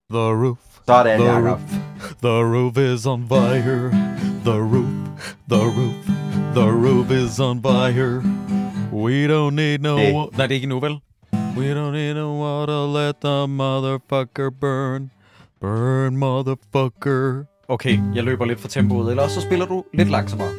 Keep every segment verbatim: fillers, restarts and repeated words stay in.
The roof. Sådan, The Jacob. roof. The roof is on fire. The roof. The roof. The roof is on fire. We don't need no... Hey. Wa- Nej, det er ikke nu, vel? We don't need no water. Let the motherfucker burn. Burn, motherfucker. Okay, jeg løber lidt for tempoet. Eller også så spiller du lidt langsommere.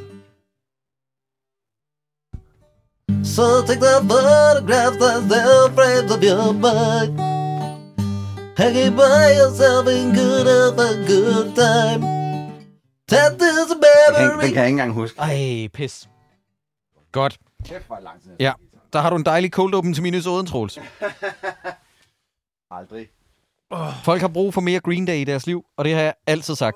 So take the photographs that still frames of your mind. Hanging by yourself in good of a good time. That is a Den kan, den memory. kan jeg ikke engang huske. Ej, pis. Godt. Kæft, hvor lang tid. Ja, der har du en dejlig cold open til minusåden, Troels. Aldrig. Folk har brug for mere Green Day i deres liv, og det har jeg altid sagt.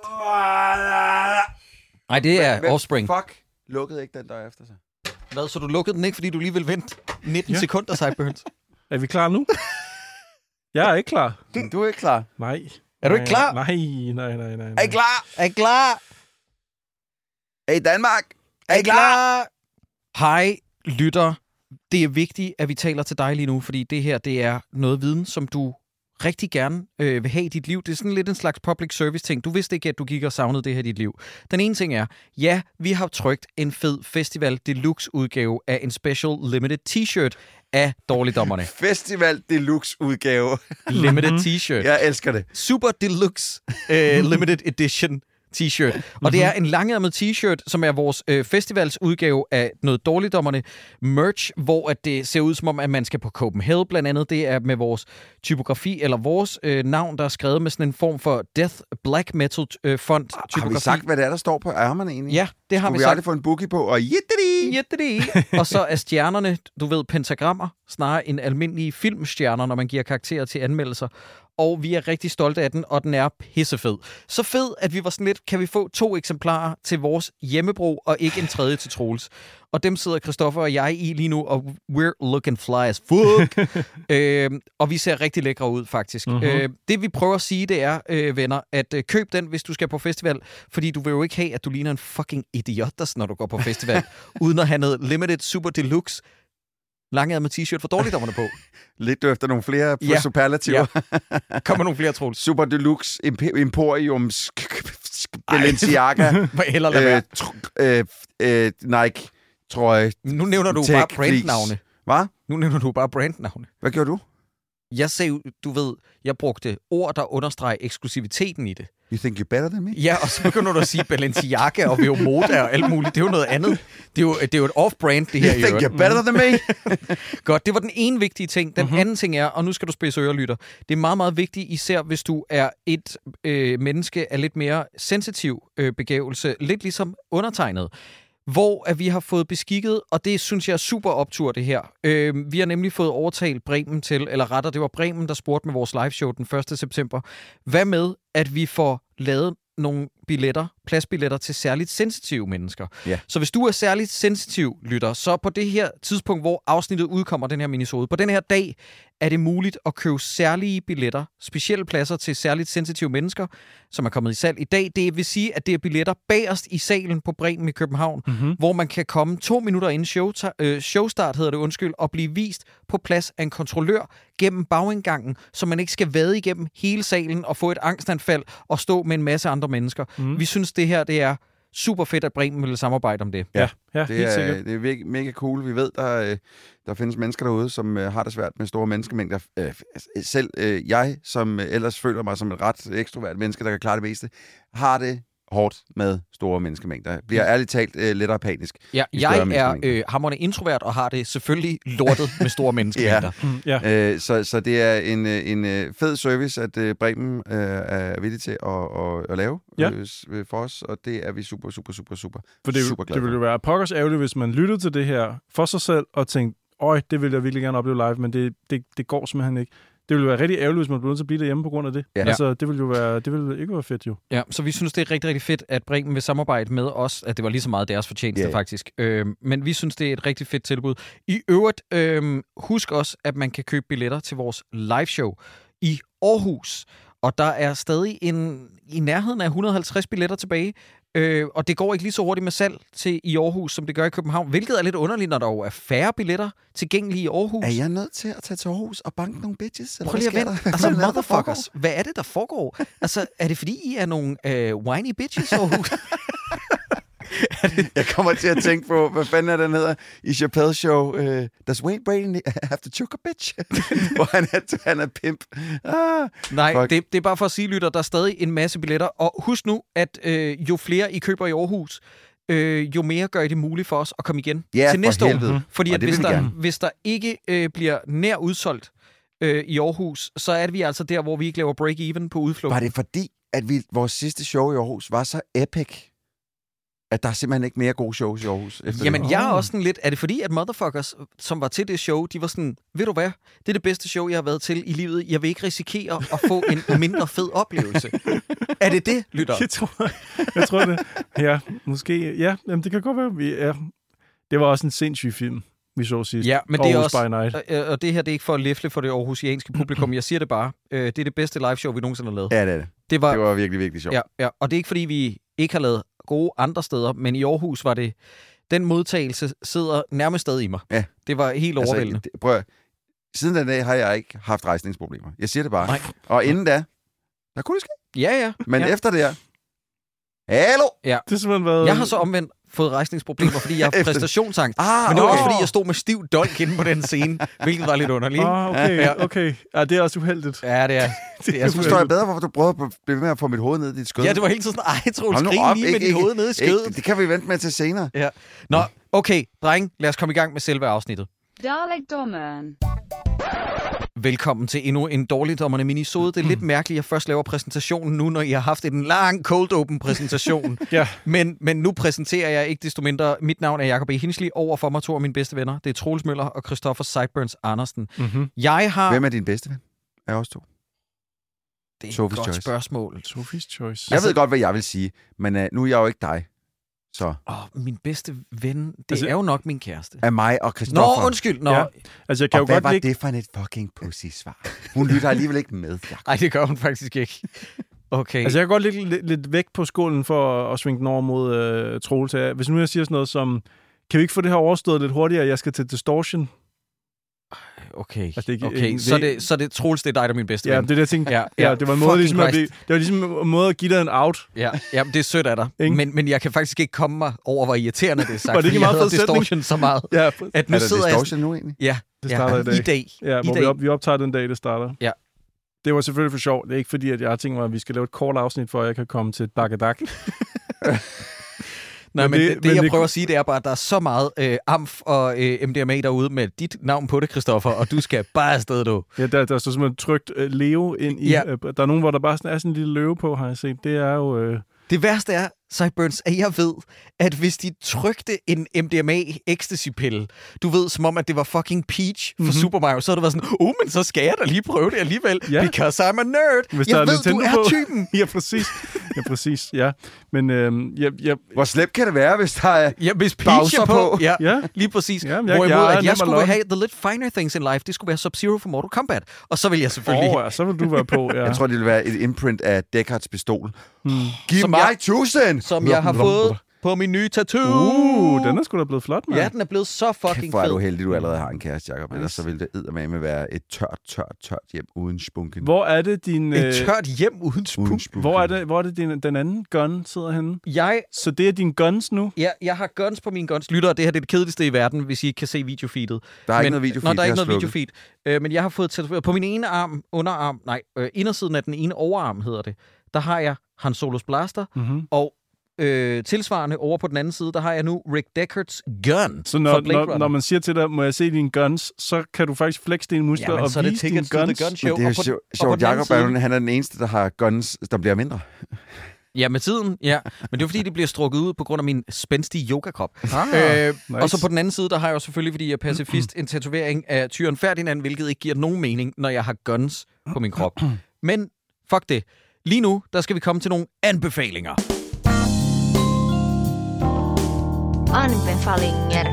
Nej, det er Hvem Offspring. Fuck, lukkede ikke den der efter sig. Hvad, så du lukkede den ikke, fordi du lige vil vente nitten Ja. sekunder, Sideburns? Er vi klar nu? Jeg er ikke klar. Du er ikke klar. Nej. Er du ikke klar? Nej, nej, nej, nej. Er I klar? Er I klar? Er I Danmark? Er I klar? klar? Hej, lytter. Det er vigtigt, at vi taler til dig lige nu, fordi det her, det er noget viden, som du rigtig gerne øh, vil have i dit liv. Det er sådan lidt en slags public service ting. Du vidste ikke, at du gik og savnede det her i dit liv. Den ene ting er, ja, vi har trykt en fed Festival Deluxe udgave af en special limited t-shirt af Dårligdommerne. Festival Deluxe udgave. Limited t-shirt. Jeg elsker det. Super Deluxe uh, Limited Edition t-shirt. Og det er en langærmet t-shirt, som er vores øh, festivalsudgave af noget Dårligdommerne merch, hvor at det ser ud som om, at man skal på Copenhagen blandt andet. Det er med vores typografi, eller vores øh, navn, der er skrevet med sådan en form for Death Black Metal øh, font typografi. Har vi sagt, hvad det er, der står på ærmerne egentlig? Ja, det har Skulle vi vi sagt. aldrig få en bookie på, og jitteri! Jitteri. Og så er stjernerne, du ved, pentagrammer, snarere end almindelige filmstjerner, når man giver karakterer til anmeldelser. Og vi er rigtig stolte af den, og den er pissefed. Så fed, at vi var sådan lidt, kan vi få to eksemplarer til vores hjemmebrug, og ikke en tredje til Troels. Og dem sidder Christoffer og jeg i lige nu, og we're looking fly as fuck. øh, og vi ser rigtig lækre ud, faktisk. Mm-hmm. Øh, det vi prøver at sige, det er, øh, venner, at øh, køb den, hvis du skal på festival, fordi du vil jo ikke have, at du ligner en fucking idiot, når du går på festival, uden at have noget limited super deluxe langærmet t-shirt for Dårligdommerne på. Lidt du efter nogle flere Ja. superlativer. Ja. Kommer nogle flere, Troels. Super Deluxe, Imp- Imporium, sk- sk- Balenciaga, Må jeg hellere lade være. øh, tr- øh, øh, Nike, trøje. Nu nævner du Tech bare Fleece. brandnavne. Hvad? Nu nævner du bare brandnavne. Hvad gjorde du? Jeg sagde, du ved, jeg brugte ord, der understreger eksklusiviteten i det. You think you're better than me? Ja, og så begynder du at sige Balenciaga og Veomoda og alt muligt. Det er jo noget andet. Det er jo, det er jo et off-brand, det her. You think you're better than me? Godt, det var den ene vigtige ting. Den mm-hmm. anden ting er, og nu skal du spidse ørelytter, det er meget, meget vigtigt, især hvis du er et øh, menneske af lidt mere sensitiv øh, begævelse, lidt ligesom undertegnet, hvor at vi har fået beskikket, og det synes jeg er super optur, det her. Øh, vi har nemlig fået overtalt Bremen til, eller retter, det var Bremen, der spurgte med vores liveshow den første september. Hvad med, at vi får lavet nogle billetter, pladsbilletter til særligt sensitive mennesker. Ja. Så hvis du er særligt sensitiv, lytter, så på det her tidspunkt, hvor afsnittet udkommer, den her minisode, på den her dag, er det muligt at købe særlige billetter, specielle pladser til særligt sensitive mennesker, som er kommet i salg i dag. Det vil sige, at det er billetter bagerst i salen på Bremen i København, mm-hmm. hvor man kan komme to minutter inden show, øh, showstart, hedder det undskyld, og blive vist på plads af en kontrollør gennem bagindgangen, så man ikke skal vade igennem hele salen og få et angstanfald og stå med en masse andre mennesker. Mm. Vi synes, det her det er super fedt, at Bremen vil samarbejde om det. Ja, ja det, helt er, sikkert. det er virkelig, mega cool. Vi ved, der, der findes mennesker derude, som har det svært med store menneskemængder. Selv jeg, som ellers føler mig som et ret ekstrovert menneske, der kan klare det meste, har det hårdt med store menneskemængder. Bliver ærligt talt øh, lidt apanisk. Ja, jeg er øh, hamrende introvert og har det selvfølgelig lortet med store menneskemængder. Ja. Mm, ja. Øh, så, så det er en, en fed service, at øh, Bremen øh, er villig til at, at, at lave ja. øh, for os, og det er vi super, super, super, super, for det, super glade det ville jo være pokkers ærgerligt, hvis man lyttede til det her for sig selv og tænkte, øj, det vil jeg virkelig gerne opleve live, men det, det, det går simpelthen ikke. Det ville være rigtig ærgerligt, hvis man blev nødt til at blive derhjemme på grund af det. Ja. Altså, det ville jo være, det ville ikke være fedt, jo. Ja, så vi synes, det er rigtig, rigtig fedt, at Bremen vil samarbejde med os, at det var lige så meget deres fortjeneste, yeah. faktisk. Øhm, men vi synes, det er et rigtig fedt tilbud. I øvrigt, øhm, husk også, at man kan købe billetter til vores liveshow i Aarhus. Og der er stadig en, i nærheden af et hundrede og halvtreds billetter tilbage. Øh, og det går ikke lige så hurtigt med salg til i Aarhus, som det gør i København, hvilket er lidt underligt, når der jo er færre billetter tilgængelige i Aarhus. Er jeg nødt til at tage til Aarhus og banke nogle bitches? Eller Prøv lige at hvad vente. sker der? Altså, Hvad er der, der motherfuckers. Hvad er det, der foregår? Altså, er det fordi, I er nogle øh, whiny bitches i Aarhus? Jeg kommer til at tænke på, hvad fanden er den hedder i Chappelle's show? Uh, Does Wayne Brady have to choke a bitch? Hvor han er, han er pimp. Ah, Nej, fuck. det, det er bare for at sige, lytter, der er stadig en masse billetter. Og husk nu, at øh, jo flere I køber i Aarhus, øh, jo mere gør I det muligt for os at komme igen Ja, til for næste helvede. år. Fordi Og at det hvis, vil vi der, gerne. hvis der ikke øh, bliver nær udsolgt øh, i Aarhus, så er vi altså der, hvor vi ikke laver break-even på udflugt. Var det fordi, at vi, vores sidste show i Aarhus var så epic, at der er simpelthen ikke mere gode shows i Aarhus? Efter Jamen, det? jeg er også sådan lidt... Er det fordi, at motherfuckers, som var til det show, de var sådan... Ved du hvad? Det er det bedste show, jeg har været til i livet. Jeg vil ikke risikere at få en mindre fed oplevelse. Er det det, lytter? Jeg tror, jeg tror det. Ja, måske. Ja, jamen, det kan godt være. Vi, ja. Det var også en sindssyg film, vi så sidst. Ja, men det er Aarhus også... by Night. Og, og det her, det er ikke for at læfle for det aarhusianske publikum. Jeg siger det bare. Øh, det er det bedste live show, vi nogensinde har lavet. Ja, det er det. Det var, Det var virkelig, virkelig sjovt. ja, ja, og det er ikke fordi, vi ikke har lavet gode andre steder, men i Aarhus var det... Den modtagelse sidder nærmest stadig i mig. Ja. Det var helt overvældende. Altså, det- prøv at, siden den dag har jeg ikke haft rejsningsproblemer. Jeg siger det bare. Nej. Og inden da, der kunne det ske. Ja, ja. Men ja. efter det her, hallo! Det har simpelthen været... Jeg har så omvendt fået rejsningsproblemer, fordi jeg har Efter- præstationsangst. Ah, Men det var også, okay. fordi jeg stod med stiv dolk inde på den scene, hvilket var lidt underligt. ikke? Ah, okay, okay. Ja, det er også uheldigt. Ja, det er. Det er Nu sgu- forstår jeg bedre, hvorfor du prøvede at blive ved med at få mit hoved ned i dit skød. ja, det var hele tiden sådan, ej, Troels, Hold nu skrig op, lige med ikke- dit ikke- hoved nede i Ikke, skødet. det kan vi vente med til senere. Ja. Nå, okay, dreng, lad os komme i gang med selve afsnittet. Dalekdommeren. Velkommen til endnu en dårligdommerne minisode. Det er lidt mærkeligt, at jeg først laver præsentationen nu, når I har haft en lang cold open præsentation. Ja. men, men nu præsenterer jeg ikke desto mindre. Mit navn er Jacob E. Hinsley. Over for mig to af mine bedste venner. Det er Troels Møller og Christoffer Sideburns Andersen. Mm-hmm. Jeg har... Hvem er din bedste ven? Er os to? Det er et Sophie's godt Choice. spørgsmål. Sophie's Choice. Jeg ved godt, hvad jeg vil sige, men uh, nu er jeg jo ikke dig. Så Åh, oh, min bedste ven, det Altså- er jo nok min kæreste. er mig og Nå, Christoffer. undskyld. Nå. Ja. Altså, jeg kan Og jo hvad godt var lide... det for et fucking pussy-svar? Hun lytter alligevel ikke med, Jacob. Ej, det gør hun faktisk ikke. Okay. Altså, jeg kan godt lægge lidt, lidt væk på skålen for at, at svinge den over mod øh, Troels. Hvis nu jeg siger sådan noget som, kan vi ikke få det her overstået lidt hurtigere? Jeg skal til Distortion. okay. Altså, det er ikke- okay. det- Så, det, så det Troels, det er dig, der er min bedste Ja, ven. det er det, jeg tænkte. Ja, Ja, ja. det var en måde, Fucking ligesom at, Christ. det, det var ligesom en måde at give dig en out. Ja, ja, det er sødt af dig. Ikke? Men, men jeg kan faktisk ikke komme mig over, hvor irriterende det er sagt. Var det ikke fordi en meget jeg fed hader sætning? Distortion så meget. Ja, At nu Er der sidder jeg... distortion nu egentlig? Ja, det ja, starter i dag. i dag. Ja, I hvor vi, dag. op, vi optager den dag, det starter. Ja. Det var selvfølgelig for sjov. Det er ikke fordi, at jeg har tænkt mig, at vi skal lave et kort afsnit, for at jeg kan komme til Dakadak. Nej, Men men det- det, det, men det jeg det- prøver at sige, det er bare, at der er så meget øh, amf og øh, M D M A derude med dit navn på det, Christoffer, og du skal bare afsted, du. Ja, der, der står simpelthen trykt uh, Leo ind i... Ja. Uh, der er nogen, hvor der bare sådan er sådan en lille løve på, har jeg set. Det er jo... Uh, Det værste er, Sideburns, at jeg ved, at hvis de trykte en M D M A ecstasy-pille, du ved, som om, at det var fucking Peach for Mhm. mm-hmm. Super Mario, så havde det været sådan, oh, men så skal jeg da lige prøve det alligevel, Ja. because I'm a nerd. Hvis der jeg er ved, Nintendo du er på. typen. ja, præcis. Ja, præcis, ja. Men øhm, jeg... jeg Hvor slemt kan det være, hvis der er... Ja, hvis Peach Bowser er på. på. Ja, ja, lige præcis. Ja, men jeg- Hvorimod, jeg er at nem jeg at skulle lokke. have the little finer things in life, det skulle være Sub-Zero for Mortal Kombat. Og så vil jeg selvfølgelig... Åh, oh, ja, så vil du være på, ja. Jeg tror, det vil være et imprint af Deckards pistol. Hmm. Giv Som mig jeg- tusind! som jeg har fået på min nye tattoo. Uh, den er sgu da blevet flot, mand. Ja, den er blevet så fucking Kæft, hvor er du fed. heldig, du allerede har en kæreste, Jacob. Ellers Nice. så ville det eddermame være et tørt, tørt, tørt hjem uden spunken. Hvor er det din... Et øh, tørt hjem uden Uden spuk. spunken. Hvor er det, hvor er det din, den anden gun sidder henne? Jeg, Så det er din guns nu? ja, jeg har guns på mine guns. Lytter, det her det er det kedeligste i verden, hvis I ikke kan se videofeedet. Der er men, ikke noget videofeed, Nå, der er det ikke har noget slukket. videofeed. Øh, men jeg har fået tatoveret på min ene arm, underarm, nej, øh, indersiden af den ene overarm hedder det. Der har jeg Han Solos Blaster, Mm-hmm. og øh, tilsvarende over på den anden side, der har jeg nu Rick Deckards gun Så for når, Blade når, Runner. når man siger til dig, må jeg se dine guns, så kan du faktisk flexe dine muskler Jamen, og så er det vise dine tickets to the guns. gun Men show. det er Og jo på- sjovt, og på den anden Jacob er jo- side- han er den eneste, der har guns, der bliver mindre. Ja, med tiden, ja. Men det er fordi, det bliver strukket ud på grund af min spændstige yogakrop. Ah, Øh, nice. Og så på den anden side, der har jeg jo selvfølgelig, fordi jeg er pacifist, en tatovering af Tyren Ferdinand, hvilket ikke giver nogen mening, når jeg har guns på min krop. Men fuck det. Lige nu, der skal vi komme til nogle anbefalinger. Anbefalinger.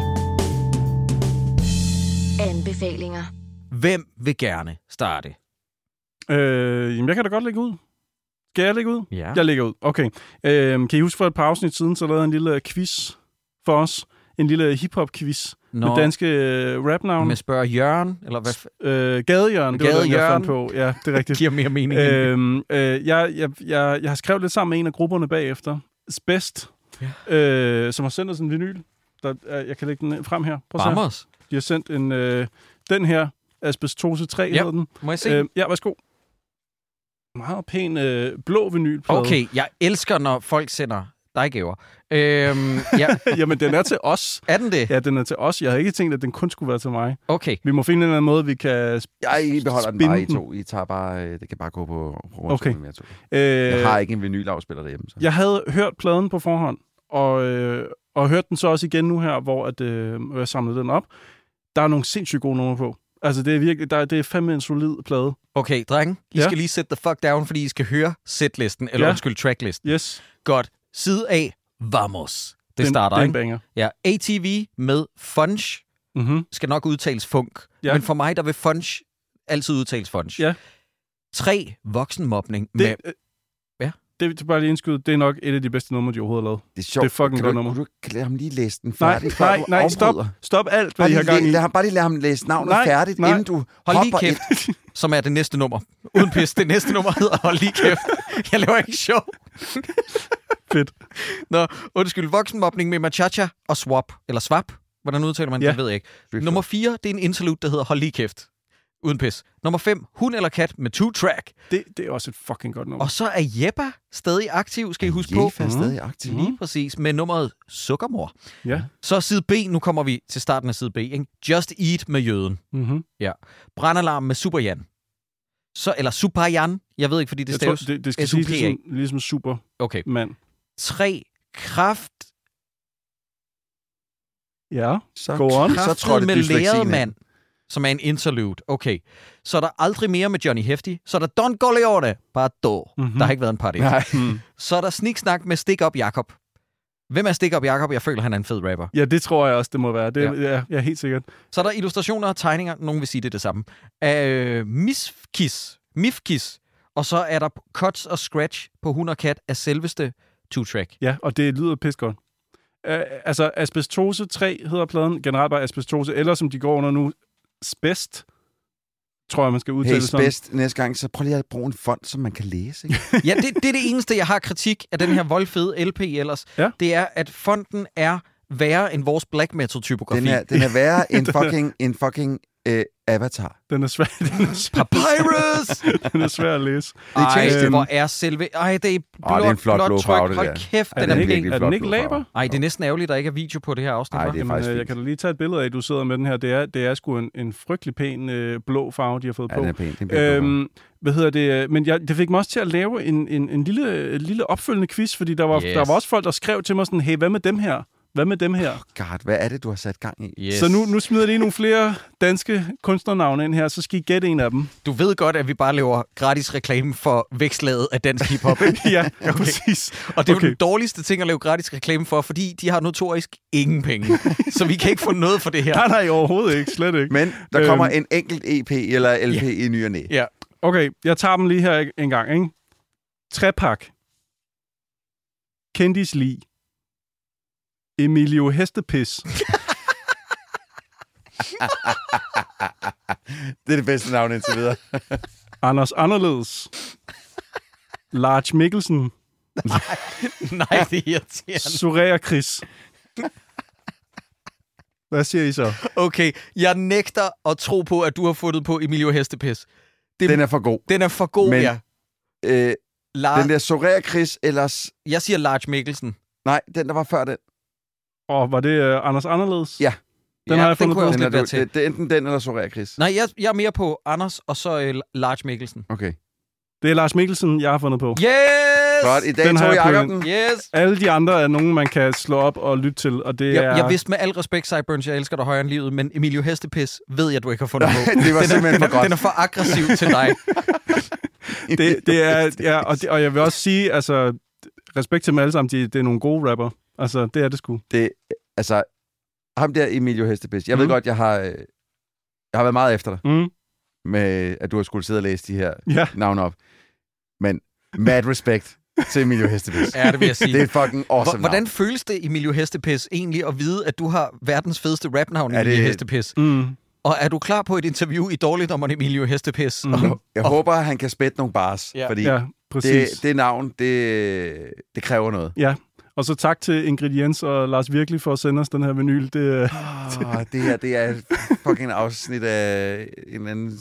Anbefalinger. Hvem vil gerne starte? Øh, jamen, jeg kan da godt lægge ud. Skal jeg lægge ud? Ja. Jeg lægger ud. Okay. Øhm, kan I huske for et par afsnit siden, så lavede jeg en lille quiz for os. En lille hip-hop-quiz Nå. med danske øh, rapnavne. Med spørger Jørgen, eller hvad? F- Øh, Gadejørn, det var den, jeg Gadejørn. fandt på. Ja, det er rigtigt. giver mere mening. end- øhm, øh, jeg, jeg, jeg, jeg har skrevet lidt sammen med en af grupperne bagefter. Best, Ja. øh, som har sendt os en vinyl. Der, øh, jeg kan lægge den frem her. Prøv at se her. Bamos. De har sendt en, øh, den her, Asbestose tre Ja. hedder den. Må jeg se? Øh, ja, værsgo. Meget pæn øh, blå vinylplade. Okay, jeg elsker, når folk sender dig gaver. Øhm, ja. Jamen, den er til os. Er den det? Ja, den er til os. Jeg havde ikke tænkt, at den kun skulle være til mig. Okay. Vi må finde en eller anden måde, vi kan... Jeg I beholder den spinde bare i den. to. I tager bare, øh, det kan bare gå på, på Okay. med to. Øh, Jeg har ikke en vinylafspiller derhjemme. Så. Jeg havde hørt pladen på forhånd, og, øh, og hørt den så også igen nu her, hvor at, øh, jeg samlede den op. Der er nogle sindssygt gode numre på. Altså, det er virkelig, der, det er fandme en solid plade. Okay, drenge. I Ja. skal lige sætte the fuck down, fordi I skal høre setlisten, eller Ja. undskyld, tracklisten. Yes. Godt. Side A. Vamos. Det Den, starter, den ikke? banger. Ja. A T V med Funch. Mm-hmm. Skal nok udtales funk. Ja. Men for mig, der vil Funch altid udtales Funch. Ja. tre. Voksenmobning Det, med... øh, Ja. Det er bare lige indskyde. Det er nok et af de bedste numre, de overhovedet har lavet. Det er sjovt. Det er fucking kan godt du, nummer. Kunne du ikke lade ham lige læse den Nej, færdig, før nej, du nej, stop. afbryder? Stop alt, hvad Bare I har lige, gang i. læ- lad ham, bare lige lade ham læse navnet Nej, færdigt, nej. inden du Hold lige hopper kæft, ind. som er det næste nummer. Uden pis, det næste nummer hedder Hold lige kæft. Jeg laver ikke show. Fedt. Nå, undskyld. Voksenmobning med Machacha og Swap. Eller Swap. Hvordan udtaler man det? Ja. Det ved jeg ikke. Nummer fire, det er en interlude, der hedder Hold lige kæft. Uden pis. Nummer fem, Hund eller kat med two-track. Det, det er også et fucking godt nummer. Og så er Jeppa stadig aktiv, skal I huske på. Jeff er stadig aktiv. Lige præcis, med nummeret Sukkermor. Ja. Så side B, nu kommer vi til starten af side B. Ikke? Just Eat med Jøden. Mm-hmm. Ja. Brandalarm med Superjan. Så, eller Superjan. Jeg ved ikke, fordi det Jeg tror, staves. det, det skal S U P A. siges ligesom, ligesom Okay. Superman. Tre. Kraft. Ja. Så, Go on. så Kraftet trådte med dysleksien læret ind. mand. Som er en interlude. Okay. Så er der aldrig mere med Johnny Hefti. Så er der Don Corleone. Bare då. Mhm. Der har ikke været en party. Nej. Mm. Så er der sniksnak med Stik Up Jakob. Hvem er Stik Up Jakob? Jeg føler, han er en fed rapper. Ja, det tror jeg også, det må være. Det, Ja. ja. Ja, ja, helt sikkert. Så er der illustrationer og tegninger. Nogen vil sige det, er det samme. Af Mifkis. Mifkis. Og så er der cuts og scratch på hund og kat af selveste two-track. Ja, og det lyder pis godt. Uh, altså, Asbestose tre hedder pladen. Generelt bare Asbestose. Eller som de går under nu, Spest. Tror jeg, man skal udtale Hey, det sådan. bedst næste gang, så prøv lige at bruge en font, som man kan læse. Ikke? Ja, det, det er det eneste, jeg har kritik af den her voldfede L P ellers. Ja. Det er, at fonten er værre end vores black metal-typografi. Den er, den er værre end fucking, en fucking øh, Avatar. Den er svær, den er svær, Papyrus! den er svær at læse. Ej, Change hvor er selve... Ej, det er blot, Åh, det er en flot blot blå tryk. farve, det Hold der. kæft, Er den den er ikke, pæn. virkelig er flot den ikke blå farve. laber? Ej, det er næsten ærgerligt, der ikke er video på det her afsnit. Ej, hva'? det er Jamen, faktisk øh, jeg fint. kan da lige tage et billede af, at du sidder med den her. Det er, det er sgu en, en frygtelig pæn øh, blå farve, de har fået Ja, på. den er pæn. Den er pæn Øhm, hvad hedder det? Men jeg, det fik mig også til at lave en, en, en lille, en lille opfølgende quiz, fordi der var, Yes. der var også folk, der skrev til mig sådan, hey, hvad med dem her? Hvad med dem her? God, hvad er det, du har sat gang i? Yes. Så nu, nu smider jeg lige nogle flere danske kunstnernavne ind her, så skal I gætte en af dem. Du ved godt, at vi bare laver gratis reklame for vækslaget af dansk hiphop. ikke? Ja, okay. Præcis. Og det er Okay. jo den dårligste ting at lave gratis reklame for, fordi de har notorisk ingen penge. Så vi kan ikke få noget for det her. Nej, nej, overhovedet ikke. Slet ikke. Men der kommer Øhm. en enkelt E P eller L P Ja. i ny og næ. Ja. Okay, jeg tager dem lige her en gang, ikke? Trepak. Kendis Lig. Emilio Hestepis. Det er det bedste navn indtil videre. Anders Anderledes. Lars Mikkelsen. Nej, det er irriterende. Surea Chris. Hvad siger I så? Okay, jeg nægter at tro på, at du har fundet på Emilio Hestepis. Det, Den er for god. den er for god, Men- ja. Øh, Lar- den der Soraya Chris, ellers... Jeg siger Lars Mikkelsen. Nej, den der var før den. Og var det uh, Anders Anderledes? Ja. Den har jeg den fundet kunne jeg på. også Den er, lidt være du, til. det, det er enten den eller Soraya Chris. Nej, jeg, jeg er mere på Anders, og så øh, Lars Mikkelsen. Okay. Det er Lars Mikkelsen, jeg har fundet på. Yes! Godt, i dag Den har tog jeg jeg plukket den. Yes! Alle de andre er nogen, man kan slå op og lytte til, og det Jeg, er... jeg vidste med al respekt, Sideburns, jeg elsker dig højere end livet, men Emilio Hestepis ved jeg, du ikke har fundet på. Det var Den er, simpelthen den, for er, godt. den er for aggressiv til dig. det, det er, ja, og, det, og jeg vil også sige, altså, respekt til dem alle sammen, de, det er nogle gode rapper. Altså, det er det sgu. Det, altså, ham der Emilio Hestepis. Jeg Mhm. ved godt, jeg har, øh, jeg har været meget efter dig, Mm. med at du har skulle sidde og læse de her Ja. navne op. Men Mad respect til Emilio Hestepis. Ja, det vil jeg sige. Det er et fucking awesome Hvordan navn. føles det, Emilio Hestepis, egentlig at vide, at du har verdens fedeste rapnavn, Er det- Emilio Hestepis? Mm. Og er du klar på et interview i Dårligdommerne, Emilio Hestepis? Mm. Og, Jeg håber, at han kan spætte nogle bars, Ja. fordi Ja, præcis. det, det navn, det, det kræver noget. Ja, og så tak til Ingrediens og Lars Virkelig for at sende os den her vinyl. Det, øh, Oh, det her, det er et fucking afsnit af en eller anden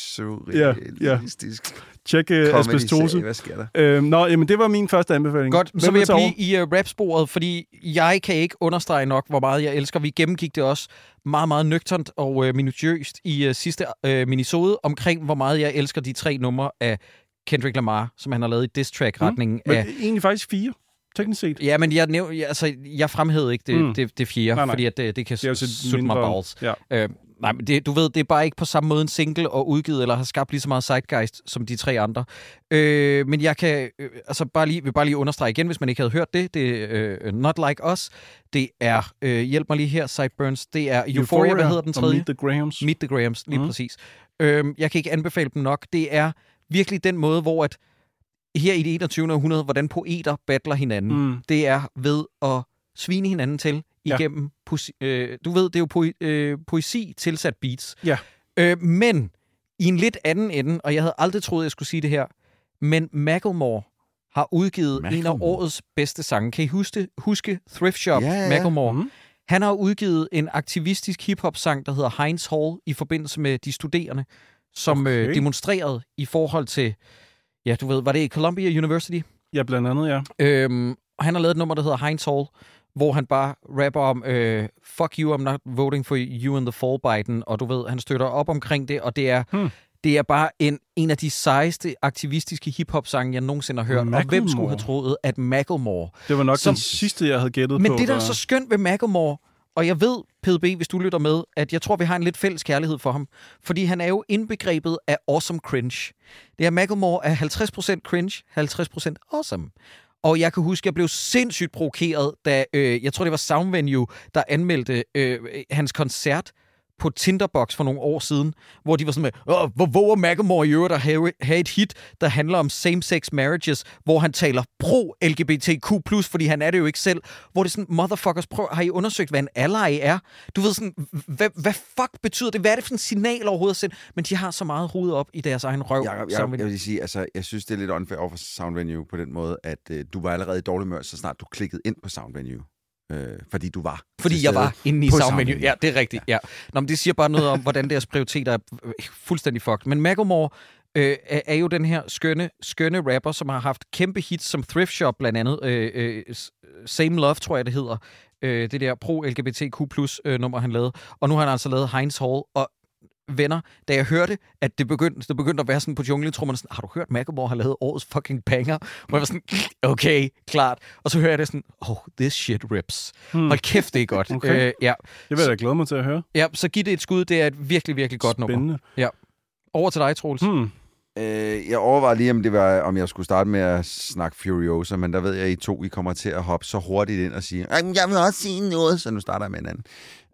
surrealistisk tjek uh, Asbestose. comedy-serie. Hvad sker der? Øh, nå, jamen det var min første anbefaling. Godt, Hvem så vil jeg tage over? blive i uh, rapsporet, fordi jeg kan ikke understrege nok, hvor meget jeg elsker. Vi gennemgik det også meget, meget nøgternt og uh, minutiøst i uh, sidste uh, minisode omkring, hvor meget jeg elsker de tre numre af Kendrick Lamar, som han har lavet i diss track-retningen Mm, men af... egentlig faktisk fire, teknisk set. Ja, men jeg, næv, jeg, altså, jeg fremhævede ikke det, Mm. mm. det, det fjerde, Nej, nej. fordi at det, det kan Det er jo så sutte mig mindre- balls. Ja. Øh, nej, men det, du ved, det er bare ikke på samme måde en single og udgivet, eller har skabt lige så meget zeitgeist som de tre andre. Øh, men jeg kan øh, altså bare lige, vil bare lige understrege igen, hvis man ikke havde hørt det. Det er øh, Not Like Us. Det er, øh, hjælp mig lige her, Sideburns. Det er Euphoria, Euphoria, hvad hedder den og tredje? Meet the Grahams. Meet the Grahams, lige Mhm. mm. præcis. Øh, jeg kan ikke anbefale dem nok. Det er virkelig den måde, hvor at her i det enogtyvende århundrede, hvordan poeter battler hinanden. Mm. Det er ved at svine hinanden til Ja. igennem... Poesi- øh, du ved, det er jo poe- øh, poesi tilsat beats. Ja. Øh, men i en lidt anden ende, og jeg havde aldrig troet, jeg skulle sige det her, men Macklemore har udgivet en af Macklemore? årets bedste sange. Kan I huske, huske Thrift Shop, Ja, ja. Macklemore? Mhm. Han har udgivet en aktivistisk hiphop-sang, der hedder Heinz Hall, i forbindelse med de studerende, som Okay. øh, demonstrerede i forhold til... Ja, du ved, var det i Columbia University? Ja, blandt andet, ja. Øhm, og han har lavet et nummer, der hedder Heinz Hall, hvor han bare rapper om, øh, fuck you, I'm not voting for you in the fall, Biden. Og du ved, han støtter op omkring det, og det er, Hmm. det er bare en, en af de sejeste aktivistiske hip-hop-sange, jeg nogensinde har hørt. Og hvem Macklemore. skulle have troet, at Macklemore... Det var nok Som- den sidste, jeg havde gættet Men på. det, der er var- så skønt ved Macklemore, og jeg ved, P D B, hvis du lytter med, at jeg tror, vi har en lidt fælles kærlighed for ham. Fordi han er jo indbegrebet af awesome cringe. Det er Macklemore er halvtreds procent cringe, halvtreds procent awesome. Og jeg kan huske, at jeg blev sindssygt provokeret, da, øh, jeg tror, det var Soundvenue, der anmeldte øh, hans koncert på Tinderbox for nogle år siden, hvor de var sådan med, Åh, hvor våger Macklemore i øvrigt at have, have et hit, der handler om same-sex marriages, hvor han taler pro-L G B T Q plus, fordi han er det jo ikke selv, hvor det er sådan, motherfuckers, prøv, har I undersøgt, hvad en ally er? Du ved sådan, hvad, hvad fuck betyder det? Hvad er det for en signal overhovedet at sende? Men de har så meget hovedet op i deres egen røv. Jacob, som jeg, jeg vil lige sige, altså, jeg synes, det er lidt unfair over for Soundvenue på den måde, at øh, du var allerede i dårlig mør, så snart du klikkede ind på Soundvenue. Øh, fordi du var Fordi til jeg stede var inde i på Soundvenue. Soundvenue. Ja, det er rigtigt. Ja. Nå, men det siger bare noget om, hvordan deres prioriteter er fuldstændig fucked. Men Macklemore øh, er, er jo den her skønne, skønne rapper, som har haft kæmpe hits som Thrift Shop, blandt andet. Øh, øh, Same Love, tror jeg, det hedder. Øh, det der pro-L G B T Q plus øh, nummer, han lavede. Og nu har han altså lavet Heinz Hall. Og venner, da jeg hørte, at det begyndte, det begyndte at være sådan på jungletrummerne, sådan, har du hørt, Macklemore har lavet årets fucking banger? Og jeg var sådan, okay, klart. Og så hører jeg det sådan, oh, this shit rips. Hmm. Hold kæft, det er godt. Okay. Øh, ja. Det vil jeg da glæde mig til at høre. ja, så giv det et skud. Det er et virkelig, virkelig godt nummer. Spændende. Over til dig, Troels. Hmm. Øh, jeg overvejede lige, om, det var, om jeg skulle starte med at snakke Furiosa, men der ved jeg, at I to I kommer til at hoppe så hurtigt ind og sige, "Ej, men jeg vil også sige noget, så nu starter jeg med en anden.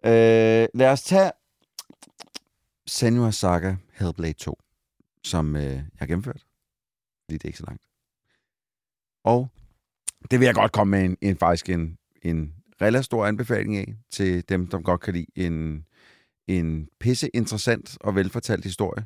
Øh, lad os tage Senua Saga Hellblade to, som øh, jeg har gennemført, fordi det er ikke så langt. Og det vil jeg godt komme med en, en faktisk en, en relativt stor anbefaling af til dem, der godt kan lide en, en pisse interessant og velfortalt historie,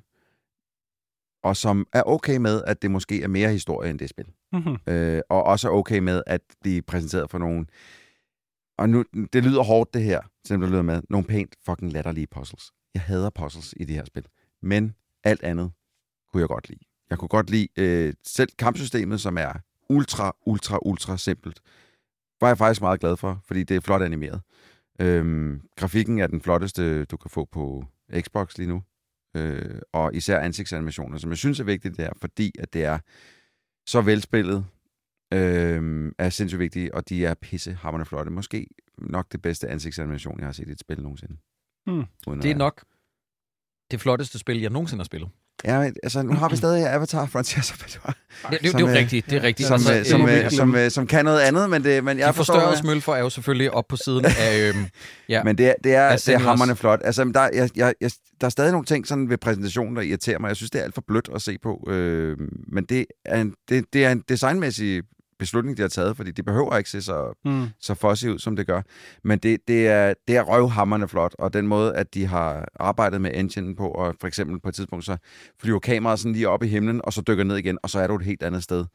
og som er okay med, at det måske er mere historie end det spil. Mm-hmm. Øh, og også er okay med at blive præsenteret for nogle... Og nu, det lyder hårdt, det her, selvom det lyder med nogle pænt fucking latterlige puzzles. Jeg hader puzzles i det her spil. Men alt andet kunne jeg godt lide. Jeg kunne godt lide øh, selv kampsystemet, som er ultra, ultra, ultra simpelt. Var jeg faktisk meget glad for, fordi det er flot animeret. Øhm, grafikken er den flotteste, du kan få på Xbox lige nu. Øh, og især ansigtsanimationer, som jeg synes er vigtigt der, fordi at det er så velspillet, øh, er sindssygt vigtigt, og de er pissehamrende flotte. Måske nok det bedste ansigtsanimation, jeg har set i et spil nogensinde. Hmm. Uden Det er at- nok det flotteste spil, jeg nogensinde har spillet. Ja, men, altså, nu har vi stadig Avatar Frontiers of Pandora. Det, det, det er jo rigtigt, det er rigtigt. Som, Altså, øh, som, øh, øh, som, øh, som kan noget andet, men, det, men jeg de forstår... forstørrede smølfer er jo selvfølgelig op på siden af... Øhm, ja, men det er, det er, af det er hamrende flot. Altså, der, jeg, jeg, jeg, der er stadig nogle ting sådan ved præsentationen, der irriterer mig. Jeg synes, det er alt for blødt at se på. Øh, men det er, en, det, det er en designmæssig beslutning, de har taget, fordi de behøver ikke se så, mm. så fuzzy ud, som det gør. Men det, det, er, det er røvhamrende flot, og den måde, at de har arbejdet med engine på, og for eksempel på et tidspunkt, så flyver kameraet sådan lige op i himlen, og så dykker ned igen, og så er du et helt andet sted.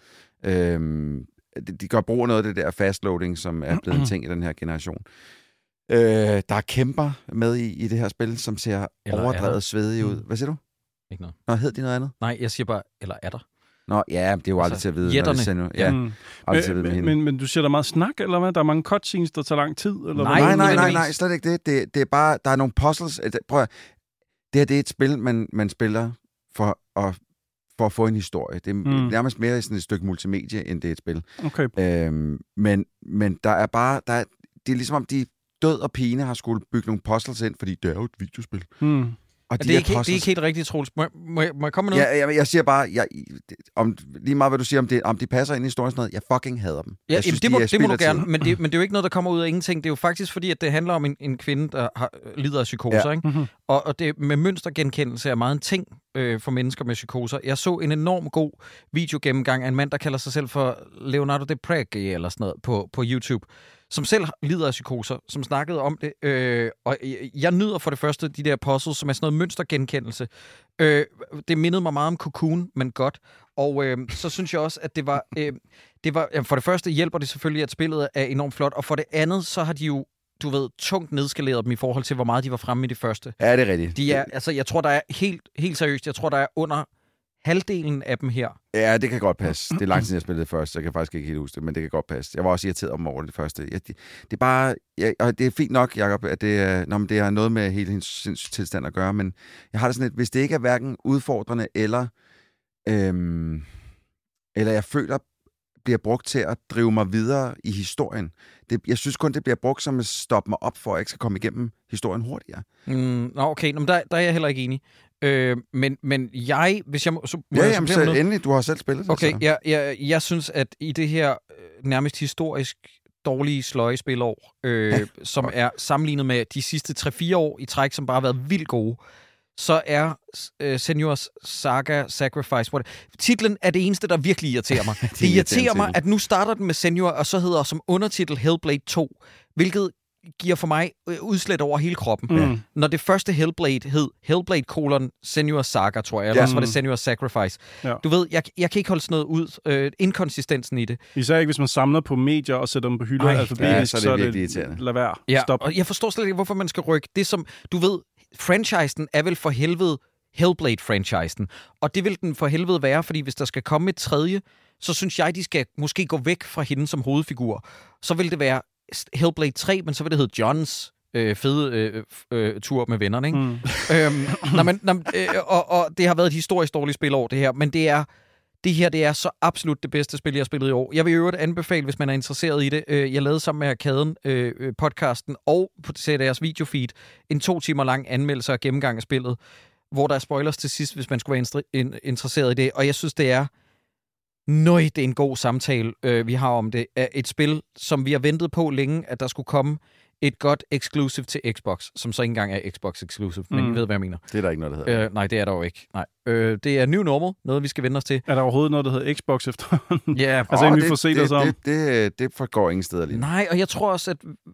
Øhm, de, de gør brug af noget af det der fastloading, som er blevet en ting i den her generation. Øh, der er kæmper med i, i det her spil, som ser eller overdrevet svedige ud. Hvad siger du? Ikke noget. Nå, hed de noget andet? Nej, jeg siger bare, eller er der? Nå, ja, det er jo aldrig altså, til at vide. Jætterne. Ja, mm. aldrig til at vide med men, hende. men, men du siger, der er meget snak, eller hvad? Der er mange cutscenes, der tager lang tid? Eller Nej, nej, nej, nej, nej, slet ikke det. det. Det er bare, der er nogle puzzles. Prøv at, det her, det er et spil, man, man spiller for at, for at få en historie. Det er mm. nærmest mere sådan et stykke multimedie, end det er et spil. Okay. Øhm, men, men der er bare, der er, det er ligesom om de død og pine har skulle bygge nogle puzzles ind, fordi det er jo et videospil. Mm. Og de det, er ikke, puzzles, det er ikke helt rigtigt, Troels. Må, må, jeg, må jeg komme med noget? Ja, jeg, jeg siger bare, jeg, om, lige meget hvad du siger, om, det, om de passer ind i historien, sådan noget, jeg fucking hader dem. Ja, jeg synes, jamen, det, må, de det må du gerne, men det, men det er jo ikke noget, der kommer ud af ingenting. Det er jo faktisk fordi, at det handler om en, en kvinde, der har, lider af psykoser. Ja. Ikke? Mm-hmm. Og, og det med mønstergenkendelse er meget en ting øh, for mennesker med psykoser. Jeg så en enorm god videogennemgang af en mand, der kalder sig selv for Leonardo DiCaprio eller sådan noget på, på YouTube, som selv lider af psykoser, som snakkede om det. Øh, og jeg, jeg nyder for det første de der puzzles, som er sådan noget mønstergenkendelse. Øh, det mindede mig meget om Cocoon, men godt. Og øh, så synes jeg også, at det var... Øh, det var for det første hjælper det selvfølgelig, at spillet er enormt flot, og for det andet, så har de jo, du ved, tungt nedskaleret dem i forhold til, hvor meget de var fremme i det første. Ja, det er rigtigt. De er, altså, jeg tror, der er helt, helt seriøst, jeg tror, der er under halvdelen af dem her. Ja, det kan godt passe. Det er lang tid, jeg spillede det først, så jeg kan faktisk ikke helt huske det, men det kan godt passe. Jeg var også irriteret om over det første. Jeg, det, det er bare... Jeg, og det er fint nok, Jacob, at det, er, nå, det har noget med hele hendes sindstilstand at gøre, men jeg har det sådan lidt, hvis det ikke er hverken udfordrende, eller, øhm, eller jeg føler, bliver brugt til at drive mig videre i historien. Det, jeg synes kun, det bliver brugt som at stoppe mig op, for at jeg ikke skal komme igennem historien hurtigere. Mm, nå, okay, men der, der er jeg heller ikke enig. Øh, men, men jeg, hvis jeg må... Så, må ja, jeg jamen, så endelig, du har selv spillet det. Okay, jeg, jeg, jeg synes, at i det her øh, nærmest historisk dårlige sløjespilår, øh, ja, som okay. er sammenlignet med de sidste tre fire år i træk, som bare har været vildt gode, så er uh, Senua's Saga Sacrifice... What? Titlen er det eneste, der virkelig irriterer mig. det, det irriterer mig, at nu starter den med Senua, og så hedder som undertitel Hellblade to, hvilket giver for mig udslæt over hele kroppen. Mm. Når det første Hellblade hed Hellblade colon Senua's Saga, tror jeg, eller ja. Også var det Senua's Sacrifice. Ja. Du ved, jeg, jeg kan ikke holde sådan noget ud. Øh, inkonsistensen i det. Især ikke, hvis man samler på medier og sætter dem på hylder alfabetisk, ja, så er det virkelig irriterende. Lad være. Ja, Stop. Og jeg forstår slet ikke, hvorfor man skal rykke. Det som, du ved, franchisen er vel for helvede Hellblade-franchisen. Og det vil den for helvede være, fordi hvis der skal komme et tredje, så synes jeg, de skal måske gå væk fra hende som hovedfigur. Så vil det være Hellblade tre, men så vil det hedde Johns øh, fede øh, øh, tur med vennerne, ikke? Mm. øhm, nå, men, nå, øh, og, og det har været et historisk dårligt spilår, det her, men det er det her, det er så absolut det bedste spil, jeg har spillet i år. Jeg vil i øvrigt anbefale, hvis man er interesseret i det. Jeg lavede sammen med Arkaden øh, podcasten og på deres videofeed en to timer lang anmeldelse og gennemgang af spillet, hvor der er spoilers til sidst, hvis man skulle være interesseret i det. Og jeg synes, det er nøj, det er en god samtale, øh, vi har om det. Et spil, som vi har ventet på længe, at der skulle komme et godt exclusive til Xbox, som så ikke engang er Xbox exclusive, men mm. I ved, hvad jeg mener. Det er der ikke noget, der hedder. Øh, nej, det er der jo ikke. Nej. Øh, det er new normal, noget vi skal vende os til. Er der overhovedet noget, der hedder Xbox efterhånden? Ja. Yeah. altså, oh, vi det, får se det, det, det, det, det, det forgår ingen steder lige. Nej, og jeg tror også, at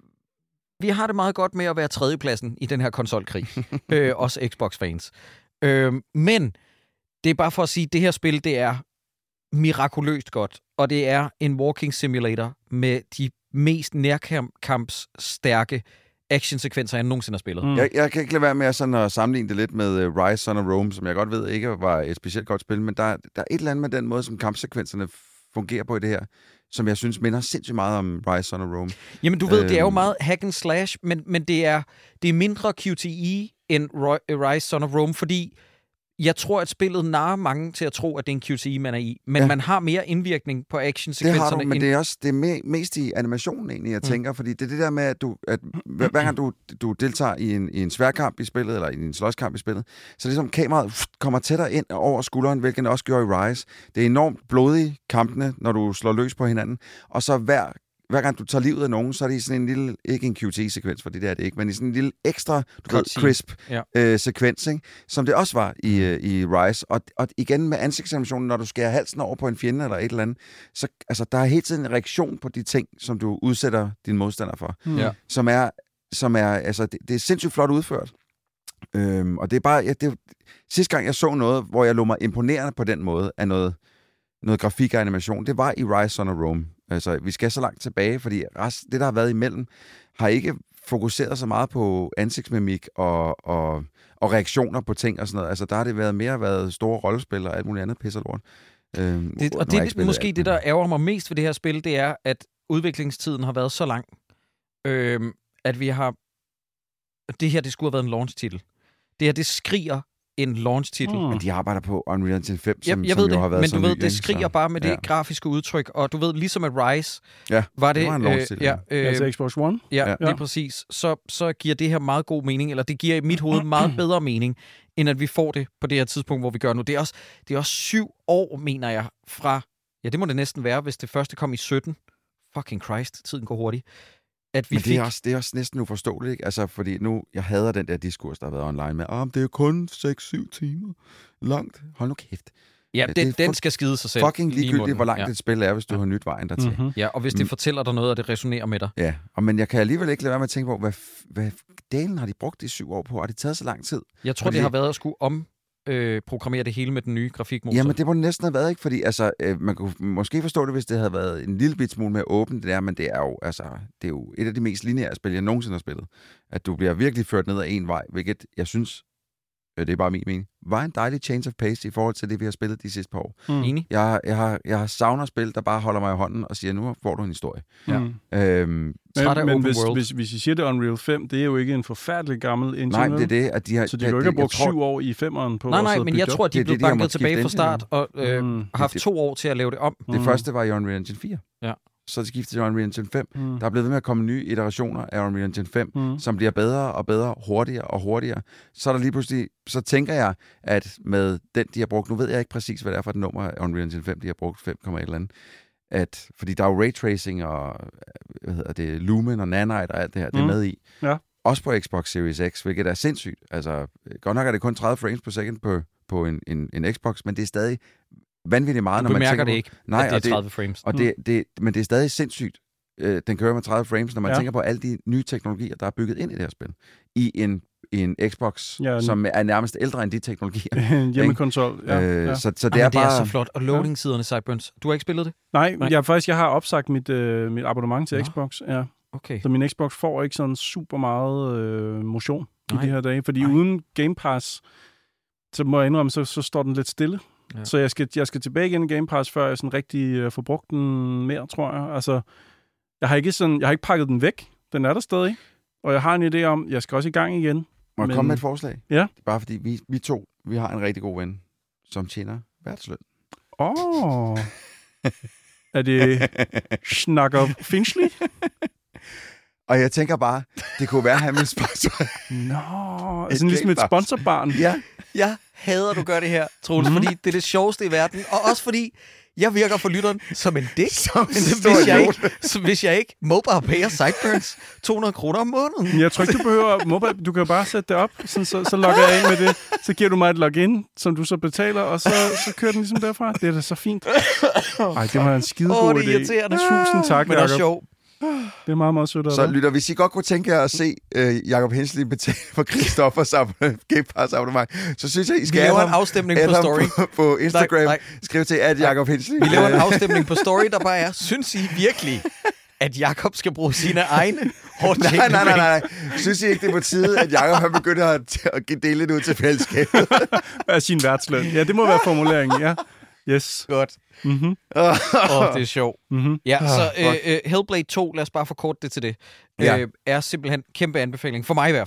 vi har det meget godt med at være tredjepladsen i den her konsolkrig. øh, også Xbox-fans. Øh, men det er bare for at sige, at det her spil, det er mirakuløst godt, og det er en walking simulator med de mest nærkampsstærke actionsekvenser, jeg nogensinde har spillet. Mm. Jeg, jeg kan ikke lade være med at, sådan at sammenligne det lidt med uh, Rise Son of Rome, som jeg godt ved ikke var et specielt godt spil, men der, der er et eller andet med den måde, som kampsekvenserne fungerer på i det her, som jeg synes minder sindssygt meget om Rise Son of Rome. Jamen du ved, øhm. det er jo meget hack and slash, men, men det, er, det er mindre Q T E end Rise Son of Rome, fordi Jeg tror, at spillet narrer mange til at tro, at det er en Q T E, man er i. Men Ja. man har mere indvirkning på Det actionsekvenserne. har du, men end... det er også det er me- mest i animationen egentlig, jeg tænker, fordi det er det der med, at du, at hver, hver gang du, du deltager i en, i en sværkamp i spillet, eller i en slåskamp i spillet, så ligesom kameraet pff, kommer tættere ind over skulderen, hvilket det også gjorde i Rise. Det er enormt blodige kampene, når du slår løs på hinanden, og så hver Hver gang du tager livet af nogen, så er det i sådan en lille, ikke en Q T E-sekvens, for det der er det ikke, men i sådan en lille ekstra, du ved, crisp Ja. øh, sekvens, ikke? Som det også var i, øh, i Rise. Og, og igen med ansigtsanimationen, når du skærer halsen over på en fjende eller et eller andet, så altså, der er hele tiden en reaktion på de ting, som du udsætter din modstander for. Mm. Ja. Som er, som er altså, det, det er sindssygt flot udført. Øhm, og det er bare, ja, det, sidste gang jeg så noget, hvor jeg lå mig imponerende på den måde af noget, noget grafik og animation, det var i Rise Son of Rome. Altså, vi skal så langt tilbage, fordi rest, det, der har været imellem, har ikke fokuseret så meget på ansigtsmimik og, og, og reaktioner på ting og sådan noget. Altså, der har det været mere været store rollespil og alt muligt andet pis og lort. Øhm, Det, og det er måske alt, det, der ærger mig mest ved det her spil, det er, at udviklingstiden har været så lang, øhm, at vi har... Det her, det skulle have været en launch-titel. Det her, det skriger en launch-titel. Mm. Men de arbejder på Unreal Engine fem, som, jeg, jeg som ved jo det, har været men så du ved, ny, det ikke? skriger Så, bare med det ja. grafiske udtryk, og du ved, ligesom at Rise Ja, var det... det var en launch-titel, ja, øh, Altså Xbox One? ja, Ja. lige præcis. Så, så giver det her meget god mening, eller det giver i mit hoved meget bedre mening, end at vi får det på det her tidspunkt, hvor vi gør nu. Det er også, det er også syv år, mener jeg, fra... Ja, det må det næsten være, hvis det første kom i sytten. Fucking Christ, tiden går hurtigt. At vi Men det fik... er, også, det er også næsten uforståeligt, ikke? Altså, fordi nu, jeg hader den der diskurs, der har været online med, om oh, det er kun seks syv timer langt. Hold nu kæft. Ja, det den, er den fu- skal skide sig selv. Fucking lige i ligegyldigt, munden. hvor langt ja. et spil er, hvis du har nyt vejen dertil. Mm-hmm. Ja, og hvis det Mm. fortæller dig noget, og det resonerer med dig. Ja, og, men jeg kan alligevel ikke lade være med at tænke på, hvad, f- hvad delen har de brugt de syv år på? Har det taget så lang tid? Jeg tror, Fordi- det har været at skulle om øh, programmere det hele med den nye grafikmotor. Jamen, det må det næsten have været, ikke? Fordi altså, øh, man kunne måske forstå det, hvis det havde været en lille bit smule mere åbent, det der, men det er jo, altså, det er jo et af de mest lineære spil, jeg nogensinde har spillet. At du bliver virkelig ført ned ad en vej, hvilket jeg synes, øh, det er bare min mening, var en dejlig change of pace i forhold til det, vi har spillet de sidste par år. Mm. Enig? Jeg, har- jeg, har, jeg har savner spil, der bare holder mig i hånden og siger, nu får du en historie. Ja. Mm. Øhm, Træt af Men, men open hvis, world. hvis, hvis I siger, det er Unreal fem, det er jo ikke en forfærdelig gammel engine. nej, vel? det er det, at de har... Så de kan jo det- ikke have jeg brugt tror- syv år i femeren på Nej, at nej, sidde og men bygge jeg op. tror, at de Det er blev det, de har banket måttet tilbage skifte fra engine start, og øh, Mm. har haft Det- to år til at lave det om. Det Mm. første var i Unreal Engine fire. Ja. Så det skiftede til Unreal Engine fem. Mm. Der er blevet ved med at komme nye iterationer af Unreal Engine fem, Mm. som bliver bedre og bedre, hurtigere og hurtigere. Så er der lige pludselig, så tænker jeg, at med den, de har brugt, nu ved jeg ikke præcis, hvad det er for et nummer af Unreal Engine fem, de har brugt fem komma et eller andet, at, fordi der er jo raytracing og, hvad hedder det, Lumen og Nanite og alt det her, det er Mm. med i. Ja. Også på Xbox Series X, hvilket er sindssygt. Altså, godt nok er det kun tredive frames per second på, på en, en, en Xbox, men det er stadig vanvittigt meget, Du når man bemærker tænker det på, ikke, Nej, at det og er det- tredive frames. og det, det, men det er stadig sindssygt. Øh, den kører med tredive frames, når man Ja. ja. tænker på alle de nye teknologier, der er bygget ind i det her spil. I en, i en Xbox, Ja, ja, en- som er nærmest ældre end de teknologier. En hjemmekonsol. Ja, øh, ja. Så, så det Jamen, er det er bare... så flot. Og loading-siderne, Sideburns. Du har ikke spillet det? Nej, Nej. jeg, faktisk, jeg har opsagt mit, øh, mit abonnement til Nå. Xbox. Ja. Okay. Så min Xbox får ikke sådan super meget øh, motion Nej. i de her dage. Fordi Nej. uden Game Pass, så må jeg indrømme, så, så står den lidt stille. Ja. Så jeg skal, jeg skal tilbage igen i Game Pass, før jeg sådan rigtig øh, får brugt den mere, tror jeg. Altså, jeg har ikke, sådan, jeg har ikke pakket den væk. Den er der stadig. Og jeg har en idé om, jeg skal også i gang igen. Må jeg men- komme med et forslag? Ja. Det er bare fordi, vi, vi to, vi har en rigtig god ven, som tjener værtsløn. Åh! Oh. Er det Snakker Finchley? Og jeg tænker bare, det kunne være, at han vil sponsor. Nå, Et sådan ligesom et Game Pass. sponsorbarn. Ja, Jeg hader, du gør det her, Troels, fordi det er det sjoveste i verden. Og også fordi, jeg virker for lytteren som en dick. som en Så stor hvis, jeg idiot. ikke, så hvis jeg ikke mobile payer Sideburns to hundrede kroner om måneden. Men jeg tror ikke, du behøver mobile. Du kan jo bare sætte det op, sådan, så, så logger jeg ind med det. Så giver du mig et login, som du så betaler, og så, så kører den ligesom derfra. Det er da så fint. Ej, det var en skidegod Åh, det er idé. irriterende. Tusind tak, Men også Jacob. sjov. Det er meget, meget sødt af Så dig. lytter, hvis I godt kunne tænke jer at se uh, Jacob Hensley betale for Christoffers ab- Game Pass abonnement, så synes jeg, I Vi skal laver add en ham, afstemning add på ham story. på, på Instagram. Nej, nej. Skriv til at Jacob Hensley. Vi laver en Øh, afstemning på story, der bare er, synes I virkelig, at Jakob skal bruge sine egne hårdt Nej, nej, nej, nej, nej. Synes I ikke, det er på tide, at Jacob han begynder at, at give dele det ud til fællesskabet? Af sin værtsløn. Ja, det må være formuleringen, ja. Yes. Godt. Mm-hmm. Åh, oh, det er sjovt. Mm-hmm. Ja, så Ah, øh, øh, Hellblade to, lad os bare forkorte det til det, Ja. øh, er simpelthen kæmpe anbefaling, for mig i hvert fald.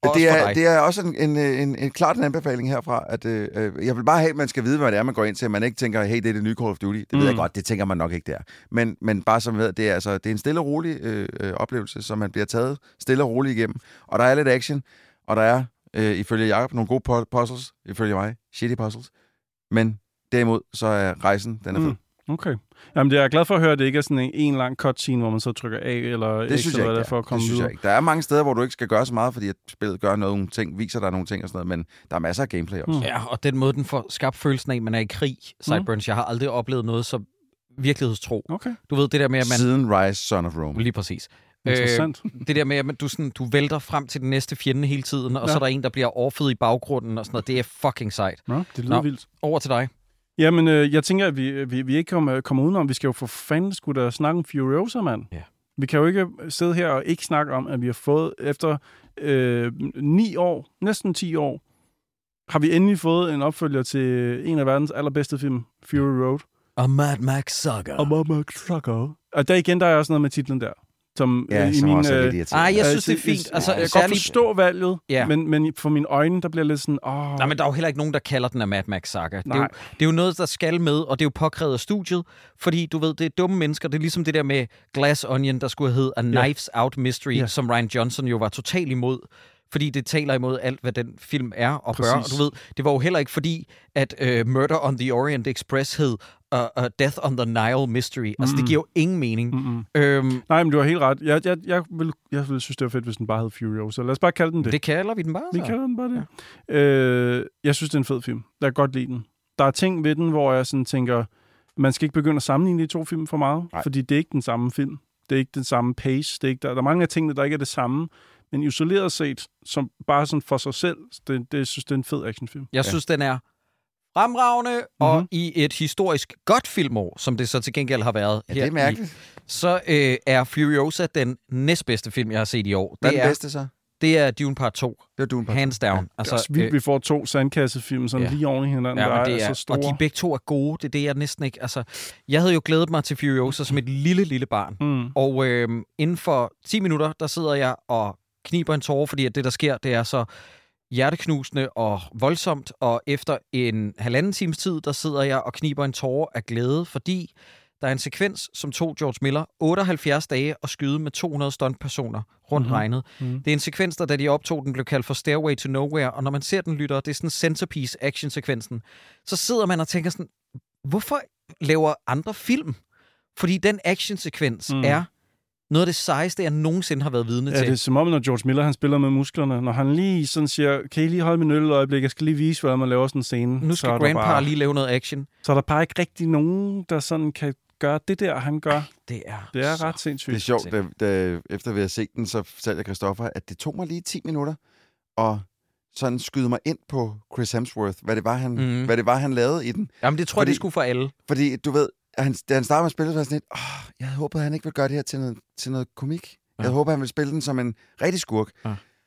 også det for er, dig. det er også en, en, en, en klart en anbefaling herfra, at øh, jeg vil bare have, at man skal vide, hvad det er, man går ind til, at man ikke tænker, hey, det er det nye Call of Duty. Det mm. ved jeg godt, det tænker man nok ikke der. Men, men bare som ved, det er, altså, det er en stille og rolig øh, øh, oplevelse, som man bliver taget stille og roligt igennem. Og der er lidt action, og der er, øh, ifølge Jacob, nogle gode puzzles, ifølge mig, shitty puzzles. Men derimod, så er rejsen, den er fed. Mm. Okay. Jamen, det er jeg glad for at høre, at det ikke er sådan en, en lang cutscene, hvor man så trykker A eller det X, synes eller jeg hvad ikke, det er for at komme det synes videre. jeg ikke. Der er mange steder, hvor du ikke skal gøre så meget, fordi at spillet gør nogle ting, viser dig nogle ting og sådan noget, men der er masser af gameplay også. Mm. Ja, og den måde, den får skabt følelsen af, at man er i krig, Sideburns. Mm. Jeg har aldrig oplevet noget så virkelighedstro. Okay. Du ved, det der med, at man... Siden Rise, Son of Rome. Lige præcis. Interessant. Øh, det der med, at du, sådan, du vælter frem til den næste fjende hele tiden, og ja. så er der en, der bliver overfødt i baggrunden og sådan noget. Det er fucking sejt. Nå, det lyder Nå, vildt. Over til dig. Jamen, øh, jeg tænker, at vi, vi, vi ikke kommer, kommer udenom. Vi skal jo for fanden skulle da snakke om Furiosa, mand. Ja. Vi kan jo ikke sidde her og ikke snakke om, at vi har fået efter øh, ni år, næsten ti år, har vi endelig fået en opfølger til en af verdens allerbedste film, Fury Road. A Mad Max Saga. A Mad Max Saga. Og der igen, der er også noget med titlen der. Som, ja, øh, i som min, også er øh, lidt irriterende. Ej, jeg synes, altså, det er fint. Altså, jeg kan særlig... godt forstå valget, ja. men, men for mine øjne, der bliver lidt sådan... Åh. Nej, men der er jo heller ikke nogen, der kalder den af Mad Max Saga. Det er, jo, det er jo noget, der skal med, og det er jo påkrævet af studiet, fordi du ved, det er dumme mennesker. Det er ligesom det der med Glass Onion, der skulle hedde A Knives yeah. Out Mystery, yeah. som Rian Johnson jo var total imod. Fordi det taler imod alt, hvad den film er og bør. Og du ved, det var jo heller ikke fordi, at uh, Murder on the Orient Express hed uh, uh, Death on the Nile Mystery. Mm-hmm. Altså, det giver jo ingen mening. Mm-hmm. Øhm, Nej, men du har helt ret. Jeg, jeg, jeg, vil, jeg vil synes, det var fedt, hvis den bare hed Furiosa. Lad os bare kalde den det. Det kalder vi den bare, så. Vi kalder den bare det. Ja. Øh, jeg synes, det er en fed film. Jeg kan godt lide den. Der er ting ved den, hvor jeg sådan tænker, man skal ikke begynde at sammenligne de to film for meget, Nej. fordi det er ikke den samme film. Det er ikke den samme pace. Det er ikke, der, der er mange af tingene, der ikke er det samme. Men isoleret set, som bare sådan for sig selv, det, det synes det er en fed actionfilm. Jeg synes, ja. den er fremragende, mm-hmm. og i et historisk godt filmår, som det så til gengæld har været ja, her det er mærkeligt. I, så øh, er Furiosa den næstbedste film, jeg har set i år. Hvad det er den er bedste så? Det er Dune Part to. Det er Dune Part Hands down. Ja. Altså, det er også vildt, øh, vi får to sandkassefilm sådan ja. lige oven i hinanden, ja, der er, det er så store. Og de begge to er gode. Det er det, jeg næsten ikke... Altså, jeg havde jo glædet mig til Furiosa som et lille, lille barn. Mm. Og øh, inden for ti minutter, der sidder jeg og kniber en tåre, fordi at det, der sker, det er så hjerteknusende og voldsomt. Og efter en halvanden times tid, der sidder jeg og kniber en tåre af glæde, fordi der er en sekvens, som tog George Miller otteoghalvfjerds dage at skyde med to hundrede stuntpersoner rundt mm-hmm. regnet. Mm-hmm. Det er en sekvens, der da de optog den, blev kaldt for Stairway to Nowhere, og når man ser den, lytter, det er sådan centerpiece action-sekvensen, så sidder man og tænker sådan, hvorfor laver andre film? Fordi den action-sekvens mm. er noget af det sejeste, jeg nogensinde har været vidne ja, til. Det er som om, når George Miller han spiller med musklerne. Når han lige sådan siger, kan I lige holde min øl et øjeblik? Jeg skal lige vise, hvordan man laver sådan en scene. Nu skal Grandpa bare, lige lave noget action. Så er der bare ikke rigtig nogen, der sådan kan gøre det der, han gør. Det er, det er ret sindssygt. Det er sjovt, da, da, efter vi har set den, så fortalte jeg Christoffer, at det tog mig lige ti minutter, og sådan skyde mig ind på Chris Hemsworth, hvad det var, han, mm. hvad det var, han lavede i den. Jamen, det tror fordi, jeg, det skulle for alle. Fordi, du ved, han, da han startede med at spille, så var jeg sådan lidt, åh, jeg havde håbet, at han ikke ville gøre det her til noget, til noget komik. Ja. Jeg havde håbet, at han ville spille den som en rigtig skurk. Ja.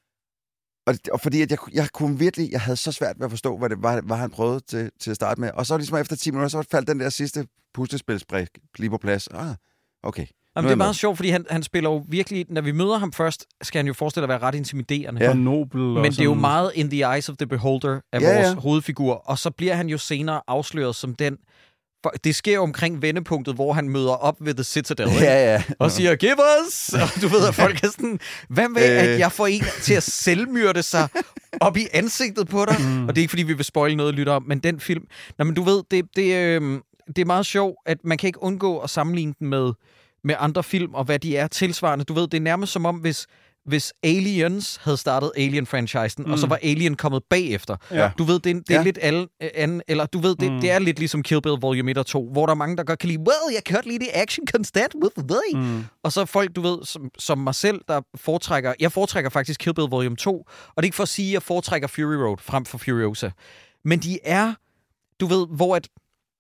Og, og fordi at jeg, jeg kunne virkelig, jeg havde så svært ved at forstå, hvad det var, hvad han prøvede til, til at starte med. Og så ligesom efter ti minutter, så faldt den der sidste puslespilsbrik lige på plads. Ah, okay. Jamen, det er meget sjovt, fordi han, han spiller jo virkelig... Når vi møder ham først, skal han jo forestille at være ret intimiderende. Ja. Og nobel. Og Men sådan. det er jo meget in the eyes of the beholder af ja, vores ja. hovedfigur. Og så bliver han jo senere afsløret som den... Det sker jo omkring vendepunktet, hvor han møder op ved The Citadel, ikke? Ja, ja. Og siger, give us! Og du ved, at folk er sådan, hvad med, at jeg får en til at selvmyrde sig op i ansigtet på dig? Mm. Og det er ikke, fordi vi vil spoile noget, lytter om, men den film... Nå, men du ved, det, det, øh, det er meget sjovt, at man kan ikke undgå at sammenligne den med, med andre film, og hvad de er tilsvarende. Du ved, det er nærmest som om, hvis... Hvis Aliens havde startet Alien-franchisen, mm. og så var Alien kommet bagefter. Ja. Du ved, det er, det er ja. lidt alle, an, eller du ved, det, mm. det er lidt ligesom Kill Bill Volume et og to, hvor der er mange, der godt kan lide, well, jeg kan godt lide det action constant with the mm. Og så folk, du ved, som, som mig selv, der foretrækker, jeg foretrækker faktisk Kill Bill Volume to, og det er ikke for at sige, at jeg foretrækker Fury Road frem for Furiosa. Men de er, du ved, hvor at,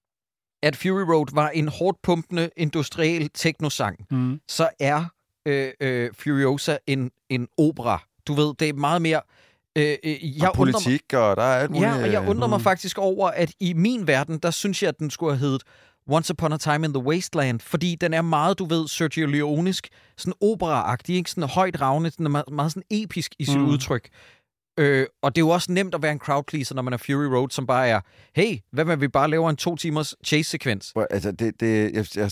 at Fury Road var en hårdt pumpende, industriel teknosang, mm. så er Øh, øh, Furiosa en, en opera. Du ved, det er meget mere... Øh, øh, jeg og politik, mig, og der er alt muligt. Ja, og jeg undrer mig faktisk over, at i min verden, der synes jeg, at den skulle have heddet Once Upon a Time in the Wasteland, fordi den er meget, du ved, Sergio Leonesk, sådan opera-agtig, ikke? Sådan højt ravne, den er meget, meget sådan episk i sit mm. udtryk. Øh, og det er jo også nemt at være en crowd pleaser, når man er Fury Road, som bare er, hey, hvad med vi bare laver en to timers chase-sekvens? Altså, det, det, jeg, jeg,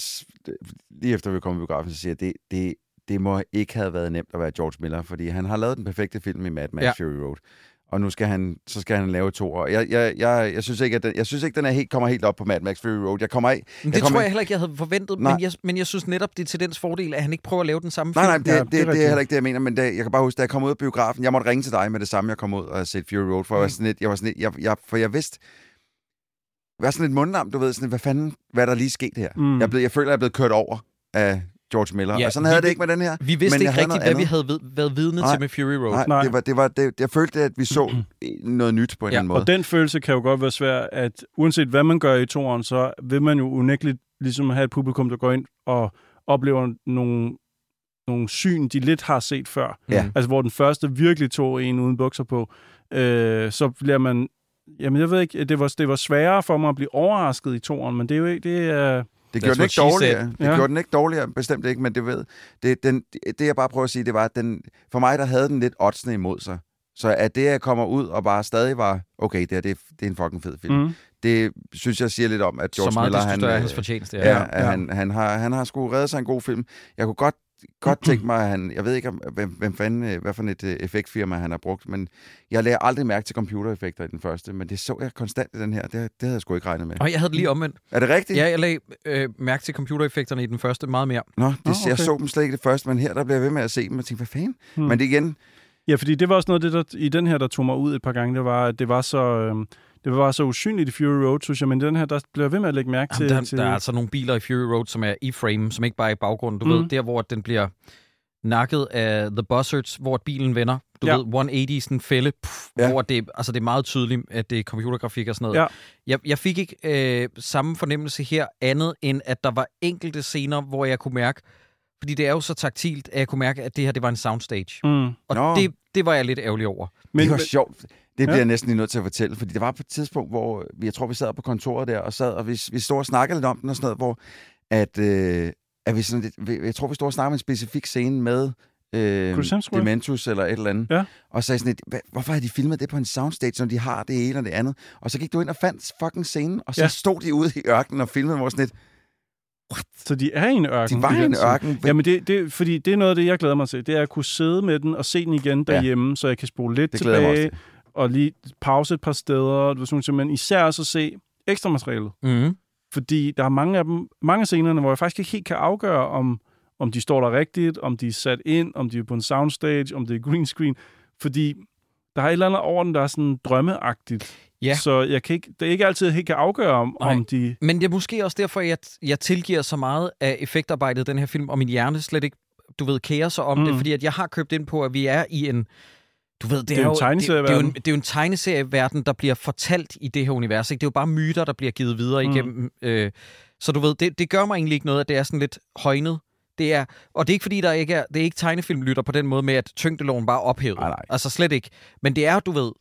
lige efter vi kom i biografen, så siger jeg, det, det, det må ikke have været nemt at være George Miller, fordi han har lavet den perfekte film i Mad Max ja. Fury Road. Og nu skal han, så skal han lave to år. Jeg, jeg, jeg, jeg, synes ikke, at den, jeg synes ikke, den er helt, kommer helt op på Mad Max Fury Road. Jeg kommer af. Men det jeg tror jeg heller ikke, jeg havde forventet. Men jeg, men jeg synes netop, det er til dens fordel, at han ikke prøver at lave den samme nej, film. Nej, det, ja, det, det, det er heller ikke det, jeg mener. Men det, jeg kan bare huske, da jeg kom ud af biografen, jeg måtte ringe til dig med det samme, jeg kom ud og set Fury Road. For, mm. jeg var sådan lidt, jeg var sådan lidt, jeg, jeg, for jeg vidste, jeg var sådan lidt mundlam, du ved, sådan lidt, hvad fanden, hvad der lige skete her. Mm. Jeg, blev, jeg føler, jeg er blevet kørt over af George Miller. Ja, og sådan havde det ikke med den her. Vi vidste ikke rigtigt, hvad andet. vi havde ved, været vidne nej, til med Fury Road. Nej, nej. Det var, det var, det, jeg følte, at vi så noget nyt på en ja, eller anden måde. Og den følelse kan jo godt være svær, at uanset hvad man gør i toeren, så vil man jo unægteligt ligesom have et publikum, der går ind og oplever nogle, nogle syn, de lidt har set før. Ja. Altså, hvor den første virkelig tog en uden bukser på, øh, så bliver man... Jamen, jeg ved ikke, det var, det var sværere for mig at blive overrasket i toeren, men det er jo ikke... Det er, Det gjorde, den ikke dårligere. det ja. gjorde den ikke dårligere, bestemt ikke, men det ved, det, den, det jeg bare prøver at sige, det var, at den, for mig, der havde den lidt oddsene imod sig. Så at det, jeg kommer ud og bare stadig var, okay, det, her, det, er, det er en fucking fed film. Mm. Det synes jeg siger lidt om, at George Miller, han, er hans fortjeneste, ja. Ja, ja. Han, han, har, han har sgu reddet sig en god film. Jeg kunne godt godt tænke mig, at han, jeg ved ikke, om, hvem, hvem fanden, hvad for et uh, effektfirma han har brugt, men jeg lagde aldrig mærke til computereffekter i den første, men det så jeg konstant i den her. Det, det havde jeg sgu ikke regnet med. Og jeg havde det lige omvendt. Er det rigtigt? Ja, jeg lagde øh, mærke til computereffekterne i den første meget mere. Nå, det, oh, okay. Jeg så dem slet ikke det første, men her der bliver jeg ved med at se dem og tænke, hvad fanden? Hmm. Men det igen... Ja, fordi det var også noget, det, der, i den her, der tog mig ud et par gange, det var, at det var så... Øh, Det var så usynligt i Fury Road, synes jeg, men den her, der bliver ved med at lægge mærke Jamen, til, der, til... Der er altså nogle biler i Fury Road, som er i frame, som ikke bare er i baggrunden. Du mm. ved, der hvor den bliver nakket af The Buzzards, hvor bilen vender. Du ja. ved, et hundrede ottede, sådan en fælde, pff, ja. hvor det, altså det er meget tydeligt, at det er computergrafik og sådan noget. Ja. Jeg, jeg fik ikke øh, samme fornemmelse her, andet end at der var enkelte scener, hvor jeg kunne mærke, fordi det er jo så taktilt, at jeg kunne mærke, at det her, det var en soundstage. Mm. Og det, det var jeg lidt ærgerlig over. Men det var sjovt. Det bliver ja. jeg næsten lige nødt til at fortælle, fordi det var på et tidspunkt, hvor jeg tror, vi sad på kontoret der, og sad, og vi, vi stod og snakkede lidt om den og sådan noget, hvor at, øh, at vi sådan lidt, jeg tror, vi stod og snakkede om en specifik scene med øh, Dementus eller et eller andet, ja. og sagde sådan lidt, hvorfor har de filmet det på en soundstage, når de har det ene og det andet? Og så gik du ind og fandt fucking scenen, og så ja. stod de ude i ørkenen og filmede, hvor sådan lidt, what? Så de er i en ørken? De var i en ørken. Jamen, det, det, fordi det er noget af det, jeg glæder mig til, det er at kunne sidde med den og se den igen derhjemme, ja. så jeg kan spole lidt det tilbage, og lige pause et par steder, men især så se ekstra materialet. Mm. Fordi der er mange af dem, mange af scenerne, hvor jeg faktisk ikke helt kan afgøre, om, om de står der rigtigt, om de er sat ind, om de er på en soundstage, om det er green screen. Fordi der er et eller andet over den, der er sådan drømmeagtigt. Ja. Så jeg kan ikke, det er ikke altid, jeg helt kan afgøre, om, om de... Men det er måske også derfor, at jeg, jeg tilgiver så meget af effektarbejdet i den her film, og min hjerne slet ikke, du ved, kærer sig om mm. det, fordi at jeg har købt ind på, at vi er i en... Du ved, det, det er jo en tegneserieverden. Det, det, det er jo en tegneserieverden, der bliver fortalt i det her univers. Ikke? Det er jo bare myter, der bliver givet videre mm. igennem. Øh, så du ved, det, det gør mig egentlig ikke noget, at det er sådan lidt højnet. Det er, og det er ikke fordi, der ikke er, det er ikke tegnefilmlytter på den måde med, at tyngdeloven bare er ophævet. Nej, nej. Altså slet ikke. Men det er, du ved,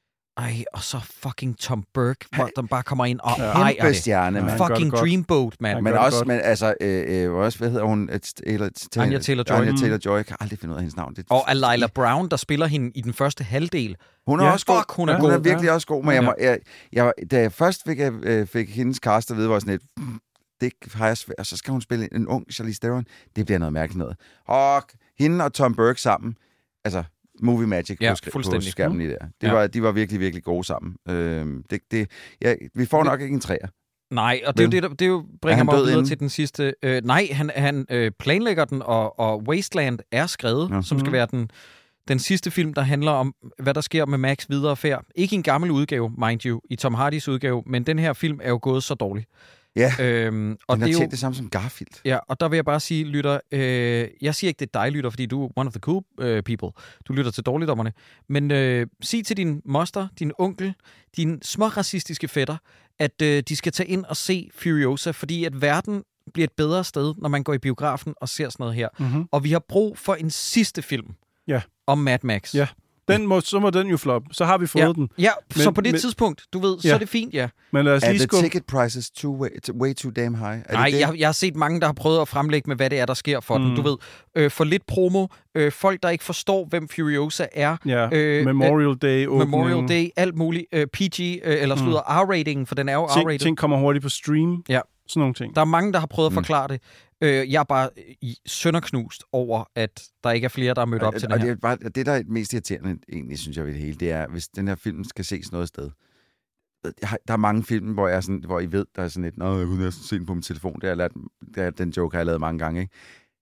ej, og så fucking Tom Burke, hvor der bare kommer ind og ja. ejer det. Stjerne, man. Fucking Dreamboat, man. Men også, men, altså, øh, øh, også, hvad hedder hun? Anya Taylor-Joy. Anya Taylor-Joy. Jeg kan aldrig finde ud af hendes navn. Det og Lila Brown, der spiller hende i den første halvdel. Hun er ja, også god. Fuck, hun er ja. god. Hun er virkelig ja. også god, men jeg, må, jeg, jeg, da jeg først fik, jeg, fik hendes cast at vide, var sådan et, det har jeg svært, og så skal hun spille en ung Charlize Theron. Det bliver noget mærkeligt noget. Og hende og Tom Burke sammen, altså... Movie magic ja, på, på skærmen i der. Det ja. var, de var virkelig, virkelig gode sammen. Øhm, det, det, ja, vi får nok ikke en træer. Nej, og det er jo det, der, det er jo bringer mig videre inden? til den sidste. Øh, nej, han, han øh, planlægger den, og, og Wasteland er skrevet, ja. som skal være den, den sidste film, der handler om, hvad der sker med Max videre færd. Ikke en gammel udgave, mind you, i Tom Hardys udgave, men den her film er jo gået så dårligt. Ja, øhm, og den har tjent det samme som Garfield. Ja, og der vil jeg bare sige, lytter, øh, jeg siger ikke, det er dig, lytter, fordi du er one of the cool øh, people. Du lytter til dårligdommerne. Men øh, sig til din moster, din onkel, din små racistiske fætter, at øh, de skal tage ind og se Furiosa, fordi at verden bliver et bedre sted, når man går i biografen og ser sådan noget her. Mm-hmm. Og vi har brug for en sidste film ja. om Mad Max. Ja. Den må, så må den jo flop. Så har vi fået ja. den. Ja, men, så på det men, tidspunkt, du ved, så ja. er det fint, ja. Men lad os Er lige the skubbe... ticket prices too way, way too damn high? Er Nej, det det? jeg, jeg har set mange, der har prøvet at fremlægge med, hvad det er, der sker for Mm. den. Du ved, øh, for lidt promo, øh, folk, der ikke forstår, hvem Furiosa er. Ja, øh, Memorial Day åbning. Memorial Day, alt muligt. Øh, P G, øh, eller Mm. slutter R-ratingen, for den er jo Ting, R-rated. ting kommer hurtigt på stream. Ja. Sådan nogle ting. Der er mange, der har prøvet at Mm. forklare det. Øh, jeg er bare i sønderknust over, at der ikke er flere, der er mødt op og, til og det her. det, er bare, det, der er mest irriterende, egentlig, synes jeg ved det hele, det er, hvis den her film skal ses noget sted. Jeg har- Der er mange film, hvor, jeg er sådan, hvor I ved, der er sådan et, nå, jeg kunne næsten se den på min telefon. Det har jeg lært, det er, den joke har jeg lavet mange gange, ikke?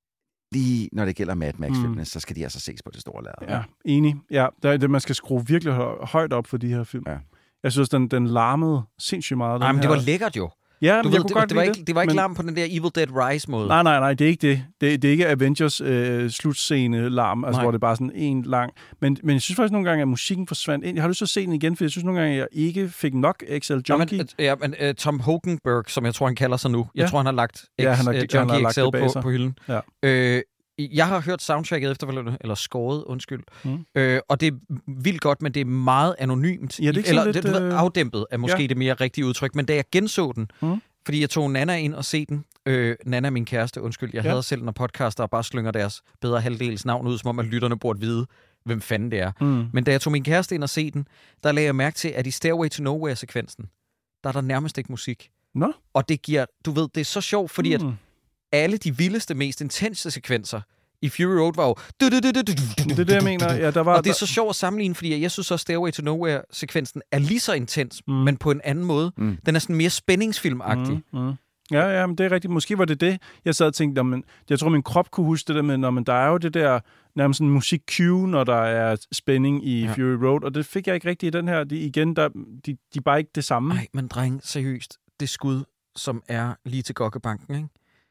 Lige når det gælder Mad Max-filmene, mm. så skal de altså ses på det store lærred. Ja, enig. Ja, der er det, man skal skrue virkelig hø- højt op for de her film. Ja. Jeg synes, den, den larmede sindssygt meget. Nej, den men det her. var lækkert jo. Ja, Du men ved, jeg kunne det, godt det, var lide ikke, det var ikke men... larm på den der Evil Dead Rise-måde. Nej, nej, nej, det er ikke det. Det, det er ikke Avengers øh, slutscene larm, altså, Nej. hvor det er bare sådan en lang... Men, men jeg synes faktisk nogle gange, at musikken forsvandt ind. Jeg har lyst til at se den igen, for jeg synes nogle gange, at jeg ikke fik nok X L Nå, Junkie. men, øh, ja, men uh, Tom Hogenberg, som jeg tror, han kalder sig nu. Jeg Ja. tror, han har lagt X, Ja, han har- uh, han har Junkie lagt X L det bag på, sig. på hylden. Ja. Øh, jeg har hørt soundtracket efterfølgende, eller skåret, undskyld. Mm. Øh, og det er vildt godt, men det er meget anonymt. Ja, det er ikke eller sådan lidt, det, du ved, øh, afdæmpet er måske ja. det mere rigtige udtryk. Men da jeg genså den, Mm. fordi jeg tog Nana ind og se den, øh, Nana, min kæreste, undskyld, jeg Ja. havde selv, når podcaster bare slynger deres bedre halvdels navn ud, som om at lytterne burde vide, hvem fanden det er. Mm. Men da jeg tog min kæreste ind og se den, der lagde jeg mærke til, at i Stairway to Nowhere-sekvensen, der er der nærmest ikke musik. Nå. Og det giver, du ved, det er så sjovt, fordi at Mm. alle de vildeste, mest intense sekvenser i Fury Road var jo... Det er det, jeg mener. Ja, der var, Og det er så sjovt at sammenligne, fordi jeg synes også, Stairway to Nowhere-sekvensen er lige så intens, Mm. men på en anden måde. Mm. Den er sådan mere spændingsfilmagtig. Mm, mm. Ja, ja, men det er rigtigt. Måske var det det, jeg sad og tænkte, men jeg tror, min krop kunne huske det der med, når man, der er jo det der nærmest sådan musik-cue, når der er spænding i Ja. ja. Fury Road, og det fik jeg ikke rigtigt i den her. De, igen, der, de, de er bare ikke det samme. Nej, men dreng, seriøst. Det skud, som er lige til gokkebanken, ikke?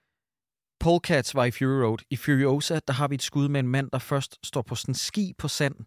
Polecats var i Fury Road. I Furiosa, der har vi et skud med en mand, der først står på sådan en ski på sand,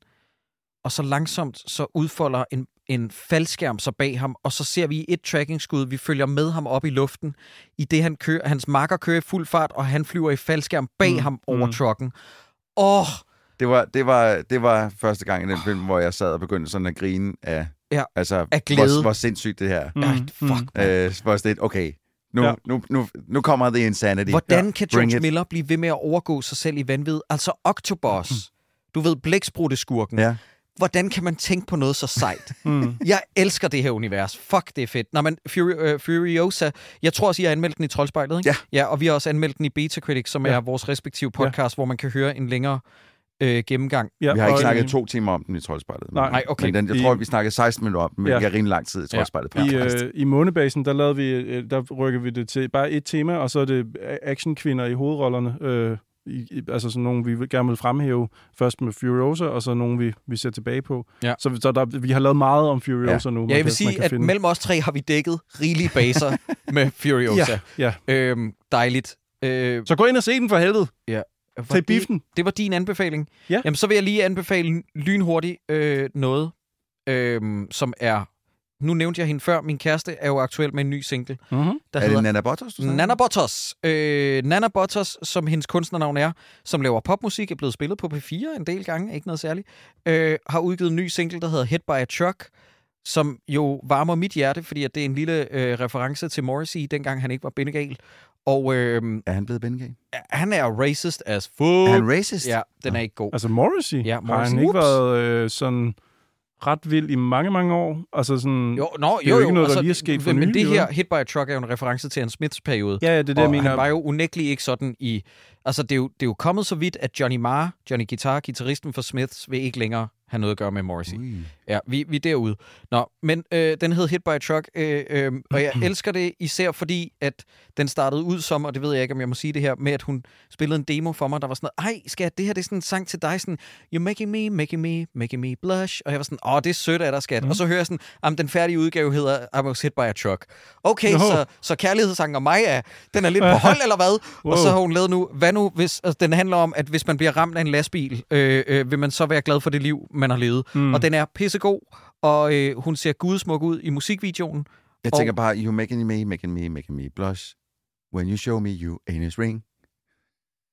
og så langsomt så udfolder en, en faldskærm sig bag ham, og så ser vi et tracking-skud, vi følger med ham op i luften, i det han kører, hans makker kører i fuld fart, og han flyver i faldskærm bag Mm, ham over mm. trucken. Åh, Det var, det, var, det var første gang i den film, hvor jeg sad og begyndte sådan at grine af, Ja, altså, af glæde. Hvor, hvor sindssygt det her. Mm, ej, fuck. mm. Øh, hvor jeg sådan, okay, nu, Ja. ja. nu, nu, nu kommer the insanity. Hvordan Ja, kan bring George it. Miller blive ved med at overgå sig selv i vanvid? Altså Octobus, du ved, blækspruteskurken. Ja. Hvordan kan man tænke på noget så sejt? Mm. Jeg elsker det her univers. Fuck, det er fedt. Nå, men Fury, uh, Furiosa, jeg tror også, I har anmeldt den i Troldspejlet, ikke? Ja. Ja, og vi har også anmeldt den i Beta Critics, som Ja. er vores respektive podcast, hvor man kan høre en længere øh, gennemgang. Ja, Vi har ikke og, snakket øh, to timer om den i Troldspejlet. Nej. Nej, okay. Men den, jeg I- tror, vi snakkede seksten minutter om den, men Ja. vi har rimelig lang tid i Troldspejlet. I, øh, I Månebasen, der lavede vi, øh, der rykker vi det til bare et tema, og så er det actionkvinder i hovedrollerne. Øh, i, i, altså sådan nogle, vi vil- gerne vil fremhæve først med Furiosa, og så nogle, vi, vi ser tilbage på. Ja. Så, så der, vi har lavet meget om Furiosa Ja. nu. man Ja, jeg kan- vil man sige, kan at finde. mellem os tre har vi dækket rigelige baser med Furiosa. Ja, ja. Øhm, dejligt. Øh, Så gå ind og se den for helvede. var Tag det- biffen. Det var din anbefaling. Ja. Jamen, så vil jeg lige anbefale lynhurtigt øh, noget, øh, som er... Nu nævnte jeg hende før. Min kæreste er jo aktuel med en ny single, Mm-hmm. der er hedder det Nana Bottos, du sagde? Nana Bottos. Øh, Nana Bottos, som hendes kunstnernavn er, som laver popmusik, er blevet spillet på P fire en del gange, ikke noget særligt, øh, har udgivet en ny single, der hedder Hit by a Truck, som jo varmer mit hjerte, fordi at det er en lille øh, reference til Morrissey, dengang han ikke var bindegal. Og øh, Er han blevet Bengal? han er racist as fuck. Er han racist? Ja, den er ikke god. Altså Morrissey, Ja, har Morrissey. han ikke Whoops. været øh, sådan ret vild i mange, mange år? Altså sådan... Jo, nå, det er jo, jo jo, ikke noget, der altså, lige er sket for Men nylig, det jo, her ikke? Hit by a Truck er jo en reference til en Smiths periode. Ja, ja, det er det, og jeg mener. han var jo unægteligt ikke sådan i... Altså, det er, jo, det er jo kommet så vidt, at Johnny Marr, Johnny Guitar, guitaristen for Smiths, vil ikke længere have noget at gøre med Morrissey. Ui. Ja, vi, vi er derude. Nå, men øh, den hed Hit by a Truck, øh, øh, og jeg elsker det især fordi, at den startede ud som, og det ved jeg ikke, om jeg må sige det her, med at hun spillede en demo for mig, der var sådan noget, ej, skat, det her det er sådan en sang til dig, sådan, you're making me, making me, making me blush, og jeg var sådan, åh, det er sødt af dig, skat. Mm. Og så hører jeg sådan, jamen, den færdige udgave hedder I was hit by a truck. Okay, Nå. så, så kærlighedssangen om mig er, den er lidt på hold, eller hvad? Wow. Og så har hun lavet nu, hvad nu, hvis, altså, den handler om, at hvis man bliver ramt af en lastbil, øh, øh, vil man så være glad for det liv, man har levet. Mm. Og den er pissegod, og øh, hun ser gudsmuk ud i musikvideoen. Jeg Og- tænker bare, you making me, making me, making me blush. When you show me you anus ring.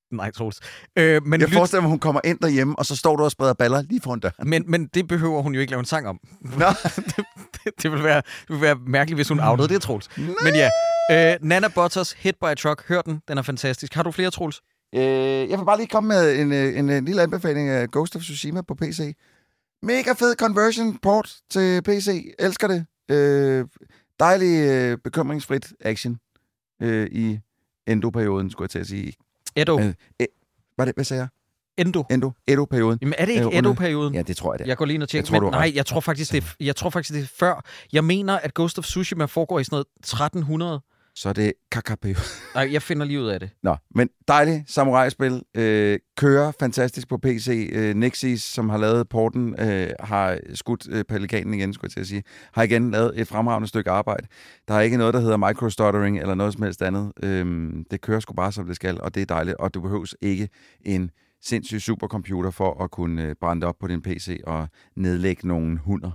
Nej, Troels. Øh, men, Jeg lyt, forestiller mig, hun kommer ind derhjemme, og så står du og spreder baller lige foran døren. men, men det behøver hun jo ikke lave en sang om. Nå. det, det, det, vil være, det vil være mærkeligt, hvis hun outede det, Troels. Men ja, øh, Nana Butters, Hit by a Truck. Hør den, den er fantastisk. Har du flere, Troels? Øh, jeg vil bare lige komme med en, en, en lille anbefaling af Ghost of Tsushima på P C. Mega fed conversion port til P C. Elsker det. Øh, dejlig, øh, bekymringsfrit action øh, i Endo-perioden, skulle jeg til at sige. Edo. Øh, øh, hvad, det, hvad sagde jeg? Endo. Endo. Edo-perioden. Jamen, er det ikke Øh, under- Edo-perioden? Ja, det tror jeg, det er. Jeg går lige ind og tjekker. Jeg tror, Men, du har nej, ret. jeg tror, faktisk, det er, jeg tror faktisk, det er før. Jeg mener, at Ghost of Tsushima foregår i sådan noget tretten hundrede. Så er det Kaka-perioden. Nej, jeg finder lige ud af det. Nå, men dejligt samurai-spil. Øh, kører fantastisk på P C. Øh, Nixis, som har lavet porten, øh, har skudt øh, pelikanen igen, skulle jeg til at sige. Har igen lavet et fremragende stykke arbejde. Der er ikke noget, der hedder microstuttering eller noget som helst andet. Øh, det kører sgu bare, som det skal, og det er dejligt. Og du behøves ikke en sindssyg supercomputer for at kunne øh, brænde op på din P C og nedlægge nogle hunder.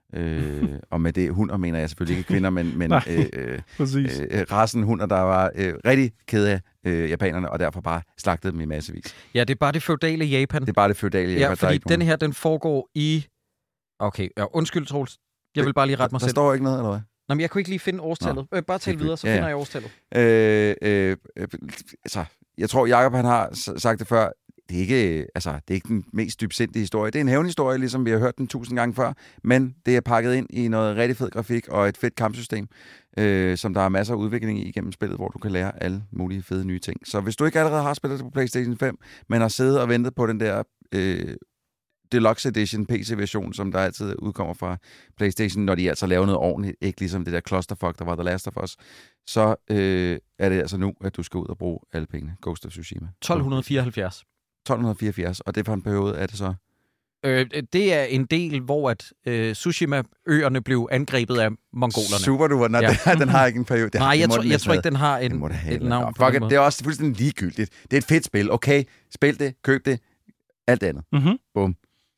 øh, og med det hunder mener jeg selvfølgelig ikke kvinder, men, men øh, øh, Præcis. øh, rasen hunder, der var øh, rigtig ked af øh, japanerne, og derfor bare slagtede dem i massevis. Ja, det er bare det feudale Japan. Det er bare det feudale Japan. Ja, der er fordi ikke den nogen- her, den foregår i... Okay, ja, undskyld, Troels. Jeg vil bare lige rette mig Der selv. står ikke noget, eller hvad? Nå, men jeg kunne ikke lige finde årstallet. Øh, bare tal Det er videre, så ja, ja. finder jeg årstallet. Øh, øh, øh, altså, jeg tror, Jacob han har s- sagt det før. Det er, ikke, altså, det er ikke den mest dybsindige historie. Det er en hævnhistorie, ligesom vi har hørt den tusind gange før, men det er pakket ind i noget rigtig fed grafik og et fedt kampsystem, øh, som der er masser af udvikling i igennem spillet, hvor du kan lære alle mulige fede nye ting. Så hvis du ikke allerede har spillet det på PlayStation fem, men har siddet og ventet på den der øh, Deluxe Edition P C-version, som der altid udkommer fra PlayStation, når de altså laver noget ordentligt, ikke ligesom det der clusterfuck, der var The Last of Us, så øh, er det altså nu, at du skal ud og bruge alle pengene. Ghost of Tsushima. tolv fireoghalvfjerds. tolv fireogfirs, og det for en periode er det så... Øh, det er en del, hvor at øh, Tsushima-øerne blev angrebet af mongolerne. Super duper. Nej, Ja. ja. den har ikke en periode. Det, Nej, det jeg, må tror, den jeg næsten tror ikke, have. den har Den en, må det have. et navn. Nå, på den fuck it, måde. det er også fuldstændig ligegyldigt. Det er et fedt spil. Okay, spil det, køb det, alt andet. Mm-hmm. Bum.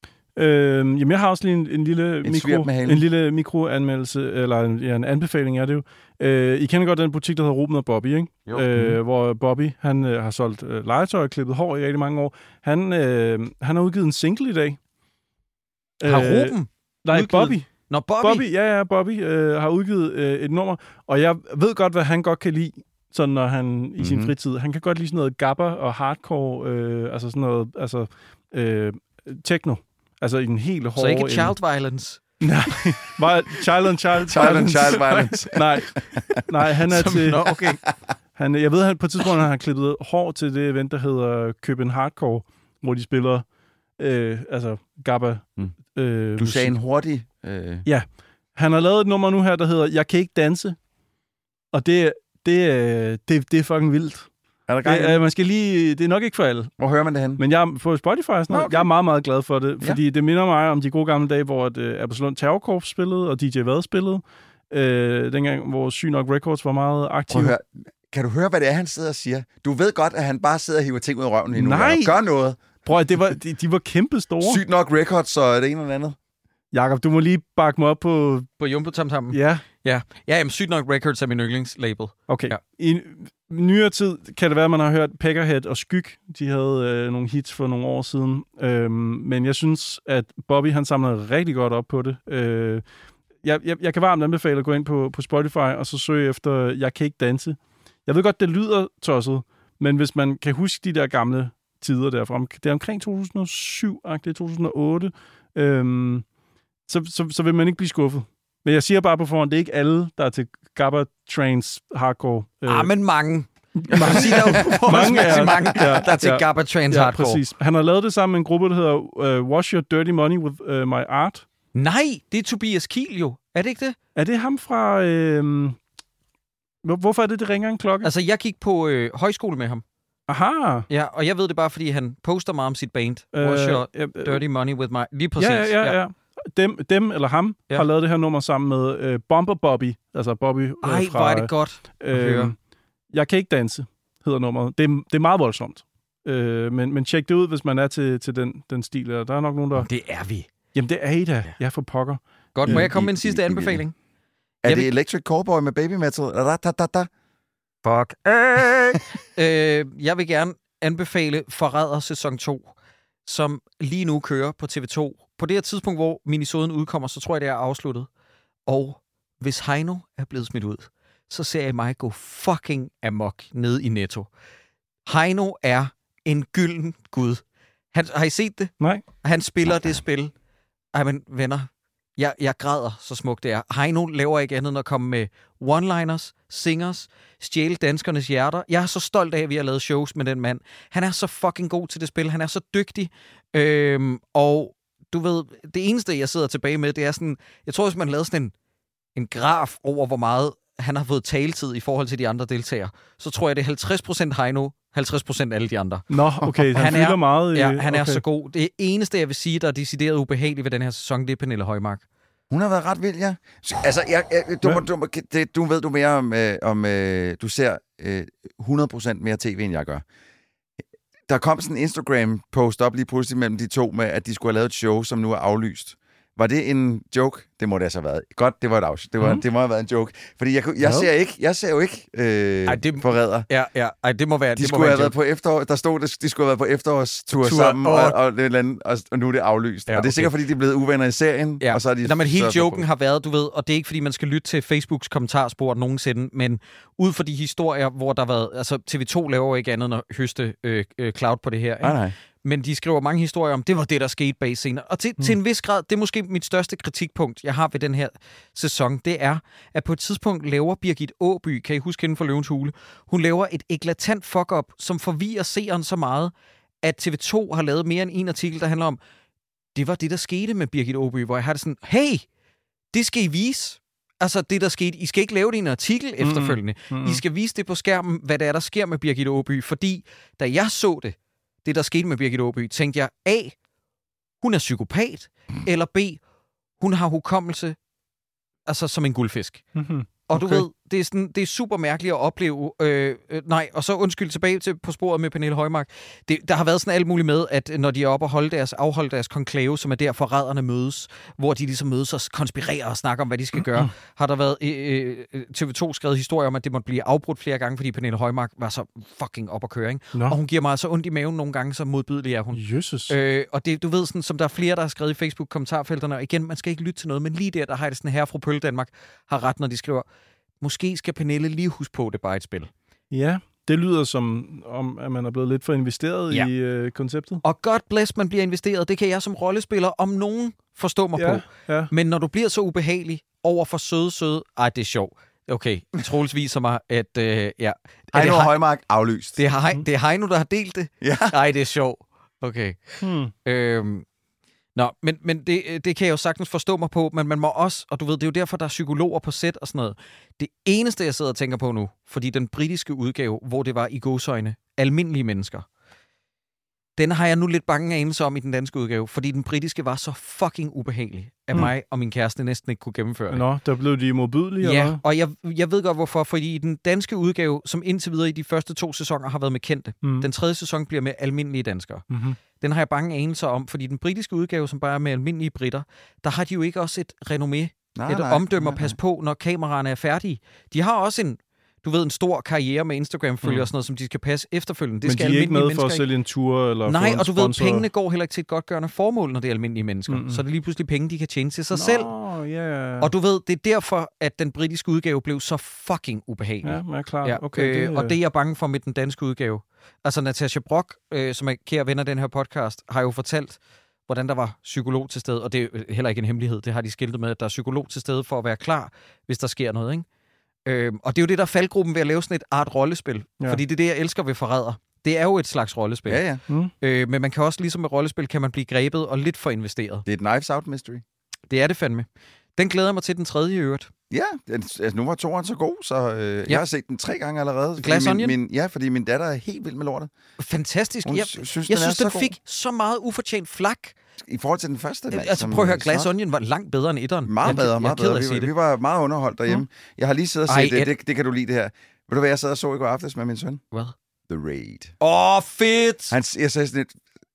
Øh, jamen, jeg har også lige en, en lille En mikro, svirp med halen. en lille mikroanmeldelse, eller en, ja, en anbefaling er det jo. Øh, I kender godt den butik, der hedder Ruben og Bobby, ikke? Jo. Øh, hvor Bobby, han øh, har solgt øh, legetøj og klippet hår i rigtig mange år. Han, øh, han har udgivet en single i dag. Har Øh, Ruben? Nej, udgivet- Bobby. Nå, Bobby. Bobby, ja, ja, Bobby øh, har udgivet øh, et nummer, og jeg ved godt, hvad han godt kan lide, sådan når han i mm-hmm. sin Mhm. fritid. Han kan godt lide sådan noget gabber og hardcore, øh, altså sådan noget, altså øh, techno. Altså i den helt hårde... Så ikke ende. child violence. Nej, bare child and child Child and child violence. Nej, nej, han er Som, til... nå, okay. Han, jeg ved, at på et tidspunkt han har klippet hår til det event, der hedder Køben Hardcore, hvor de spiller øh, altså gabba. Mm. Øh, Du sagde musik. en hurtig... Øh, Han har lavet et nummer nu her, der hedder Jeg kan ikke danse. Og det, det, øh, det, det er fucking vildt. er der gang i Det, det? øh, man skal lige, det er nok ikke for alle. Hvor hører man det hen? Men jeg er på Spotify og sådan noget. Okay. Jeg er meget, meget glad for det, Ja. fordi det minder mig om de gode gamle dage, hvor at, øh, Absalon Terrorkorps spillede, og D J Vad spillede. Øh, dengang, hvor Syg Nok Records var meget Prøv aktiv. at høre. Kan du høre, hvad det er, han sidder og siger? Du ved godt, at han bare sidder og hiver ting ud af røven lige nu. Nej. Jacob. Gør noget. Prøv at, det var, de, de var kæmpe store. Sygt nok records, og det ene eller andet. Jakob, du må lige bakke mig op på... På Jumbo Tam Tam. Ja, Ja, ja jamen, Sygt Nok Records er min yndlingslabel. okay. Ja. Ja. I nyere tid kan det være, at man har hørt Peckerhead og Skyg. De havde øh, nogle hits for nogle år siden. Øhm, men jeg synes, at Bobby han samlede rigtig godt op på det. Øh, jeg, jeg, jeg kan varmt anbefale at gå ind på, på Spotify og så søge efter Jeg kan ikke danse. Jeg ved godt, det lyder tosset, men hvis man kan huske de der gamle tider derfra, det er omkring to tusind og syv-agtigt, to tusind og otte, øhm, så, så, så vil man ikke blive skuffet. Men jeg siger bare på forhånd, det er ikke alle, der er til Gabba Trains hardcore. Øh. Ah, men mange. mange, Mange er mange, ja, der er til ja, Gabba Trains ja, Hardcore. præcis. Han har lavet det sammen med en gruppe, der hedder uh, Wash Your Dirty Money with uh, My Art. Nej, det er Tobias Kiel jo. Er det ikke det? Er det ham fra... Øh... hvor- Hvorfor er det, det ringer en klokke? Altså, jeg gik på øh, højskole med ham. Aha! Ja, og jeg ved det bare, fordi han poster meget om sit band. Øh, Wash your ja, øh, dirty money with my... Lige præcis. Ja, ja, ja. ja. Dem, dem eller ham Ja. ja. har lavet det her nummer sammen med øh, Bomber Bobby. Altså Bobby øh, Ej, fra... hvor er det godt at øh, høre. Jeg kan ikke danse, hedder nummeret. Det er, det er meget voldsomt. Øh, men, men tjek det ud, hvis man er til, til den, den stil. Der er nok nogen, der... Det er vi. Jamen, det er I da. Ja, for pokker. Godt, må Ja, jeg komme med en i- sidste i- i- anbefaling? Er Jeg det vil- Electric Cowboy med baby metal? Da, da, da, da. Fuck. øh, jeg vil gerne anbefale Forræder sæson to, som lige nu kører på T V to. På det her tidspunkt, hvor minisoden udkommer, så tror jeg, det er afsluttet. Og hvis Heino er blevet smidt ud, så ser jeg mig gå fucking amok ned i Netto. Heino er en gylden gud. Han, har I set det? Nej. Han spiller det spil. Ej, men venner, jeg, jeg græder, så smukt det er. Heino laver ikke andet end at komme med one-liners, singers, stjæle danskernes hjerter. Jeg er så stolt af, at vi har lavet shows med den mand. Han er så fucking god til det spil. Han er så dygtig. Øhm, og du ved, det eneste, jeg sidder tilbage med, det er sådan, jeg tror, hvis man lavede sådan en, en graf over, hvor meget han har fået taletid i forhold til de andre deltagere, så tror jeg, det er halvtreds procent Heino, halvtreds procent alle de andre. Nå, okay, han, han fylder er, meget. I, ja, han okay. er så god. Det eneste, jeg vil sige, der er decideret ubehageligt ved den her sæson, det er Pernille Højmark. Hun har været ret vild, ja. Altså, jeg, jeg, du, du, du, det, du ved du mere om, øh, om øh, du ser øh, hundrede procent mere tv, end jeg gør. Der kom sådan en Instagram-post op lige pludselig mellem de to, med at de skulle have lavet et show, som nu er aflyst. Var det en joke? Det må det altså have været. Godt, det var et afs- det, var, mm. det må have været en joke. Fordi jeg, jeg, ser, ikke, jeg ser jo ikke øh, Ej, det, Forræder. Ja, ja. Ej, det må være De det skulle må være have været på efterår. Der stod, de, de skulle have været på efterårstur Tur, sammen, og, og, og, og, andet, og, og nu er det aflyst. Ja, og det er okay. sikkert, fordi de er blevet uvenner i serien. Ja. Og så er de Nå, men hele så joken på. har været, du ved, og det er ikke, fordi man skal lytte til Facebooks kommentarspor nogensinde, men ud fra de historier, hvor der har været, altså T V to laver jo ikke andet end at høste øh, øh, cloud på det her. Nej, nej. Men de skriver mange historier om, det var det, der skete bag scener. Og til, mm. til en vis grad, det er måske mit største kritikpunkt, jeg har ved den her sæson, det er, at på et tidspunkt laver Birgit Åby, kan I huske inden for Løvens Hule, hun laver et eklatant fuck-up, som forvirrer seeren så meget, at T V to har lavet mere end en artikel, der handler om, det var det, der skete med Birgit Åby, hvor jeg har det sådan, hey, det skal I vise. Altså det, der skete. I skal ikke lave det i en artikel mm. efterfølgende. Mm. I skal vise det på skærmen, hvad det er, der sker med Birgit Åby, fordi da jeg så det, det, der skete med Birgit Åby, tænkte jeg, A, hun er psykopat, eller B, hun har hukommelse, altså som en guldfisk. Mm-hmm. Og du okay. ved, det er, sådan, det er super mærkeligt at opleve. Øh, øh, nej, og så undskyld tilbage til på sporet med Pernille Højmark. Det, der har været sådan alt muligt med, at når de er oppe og holde deres, afholde deres konklave, som er der forræderne mødes, hvor de ligesom mødes og konspirerer og snakker om, hvad de skal gøre, har der været øh, T V to skrevet historier om, at det måtte blive afbrudt flere gange, fordi Pernille Højmark var så fucking op at køre, ikke? Og hun giver mig så ondt i maven nogle gange, så modbydelig er hun. Jesus. Øh, og det, du ved, sådan, som der er flere, der har skrevet i Facebook-kommentarfelterne, og igen, man skal ikke lytte til noget, men lige der, der har jeg det sådan, her fra Pølle Danmark har ret, når de skriver, måske skal Pernille lige huske på, det er bare et spil. Ja, det lyder som om, at man er blevet lidt for investeret ja. i øh, konceptet. Og God bless, man bliver investeret. Det kan jeg som rollespiller om nogen forstå mig ja, på. Ja. Men når du bliver så ubehagelig over for søde, søde... Ej, det er sjovt. Okay, Troels viser mig, at... Øh, ja. Heino og Højmark aflyst. Det er, det er Heino, der har delt det? Ja. Ej, det er sjovt. Okay. Hmm. Øhm, Nå, men, men det, det kan jeg jo sagtens forstå mig på, men man må også, og du ved, det er jo derfor, der er psykologer på sæt og sådan noget. Det eneste, jeg sidder og tænker på nu, fordi den britiske udgave, hvor det var i gåseøjne, almindelige mennesker, den har jeg nu lidt bange anelse om i den danske udgave, fordi den britiske var så fucking ubehagelig, at mm. mig og min kæreste næsten ikke kunne gennemføre det. Nå, der blev de modbydelige, ja, eller? og jeg, jeg ved godt hvorfor, fordi i den danske udgave, som indtil videre i de første to sæsoner har været med kendte, mm. den tredje sæson bliver med almindelige danskere. Mm-hmm. Den har jeg bange anelser om, fordi den britiske udgave, som bare er med almindelige britter, der har de jo ikke også et renommé, nej, et nej, omdømme at passe på, når kameraerne er færdige. De har også en, du ved, en stor karriere med Instagram-følger mm. og sådan noget, som de skal passe efterfølgende. Det Men skal de er ikke med for at ikke. sælge en tur eller nej, få en og du sponsor. ved, pengene går heller ikke til et godtgørende formål, når det er almindelige mennesker. Mm-hmm. Så er det lige pludselig penge, de kan tjene til sig Nå, selv. Yeah. Og du ved, det er derfor, at den britiske udgave blev så fucking ubehagelig. Ja, men er klar. Ja, okay, øh, det, og det er jeg bange for med den danske udgave. Altså, Natasha Brock, øh, som er kære ven af den her podcast, har jo fortalt, hvordan der var psykolog til stede, og det er heller ikke en hemmelighed, det har de skiltet med, at der er psykolog til stede for at være klar, hvis der sker noget, ikke? Øhm, og det er jo det, der er faldgruppen ved at lave sådan et art rollespil. Ja. Fordi det er det, jeg elsker ved Forræder. Det er jo et slags rollespil. Ja, ja. Mm. Øh, men man kan også, ligesom med rollespil, kan man blive grebet og lidt for investeret. Det er et Knives Out mystery. Det er det fandme. Den glæder mig til den tredje i øvrigt. Ja, den, altså nu var toeren så god, så øh, ja. jeg har set den tre gange allerede. Glass Onion? Min, min, ja, fordi min datter er helt vild med lortet. Fantastisk. Hun jeg synes, jeg den, synes, den så fik god. så meget ufortjent flak. I forhold til den første. Mand, altså prøv at høre, Glass Onion var langt bedre end etteren. Meget bedre, meget bedre. Vi, det. vi var meget underholdt derhjemme. Mm. Jeg har lige siddet og set Ej, det. det. Det kan du lide, det her. Ved du hvad, jeg sad og så i går aftes med min søn? Hvad? The Raid. Åh, oh, fedt! Han, jeg sagde sådan lidt,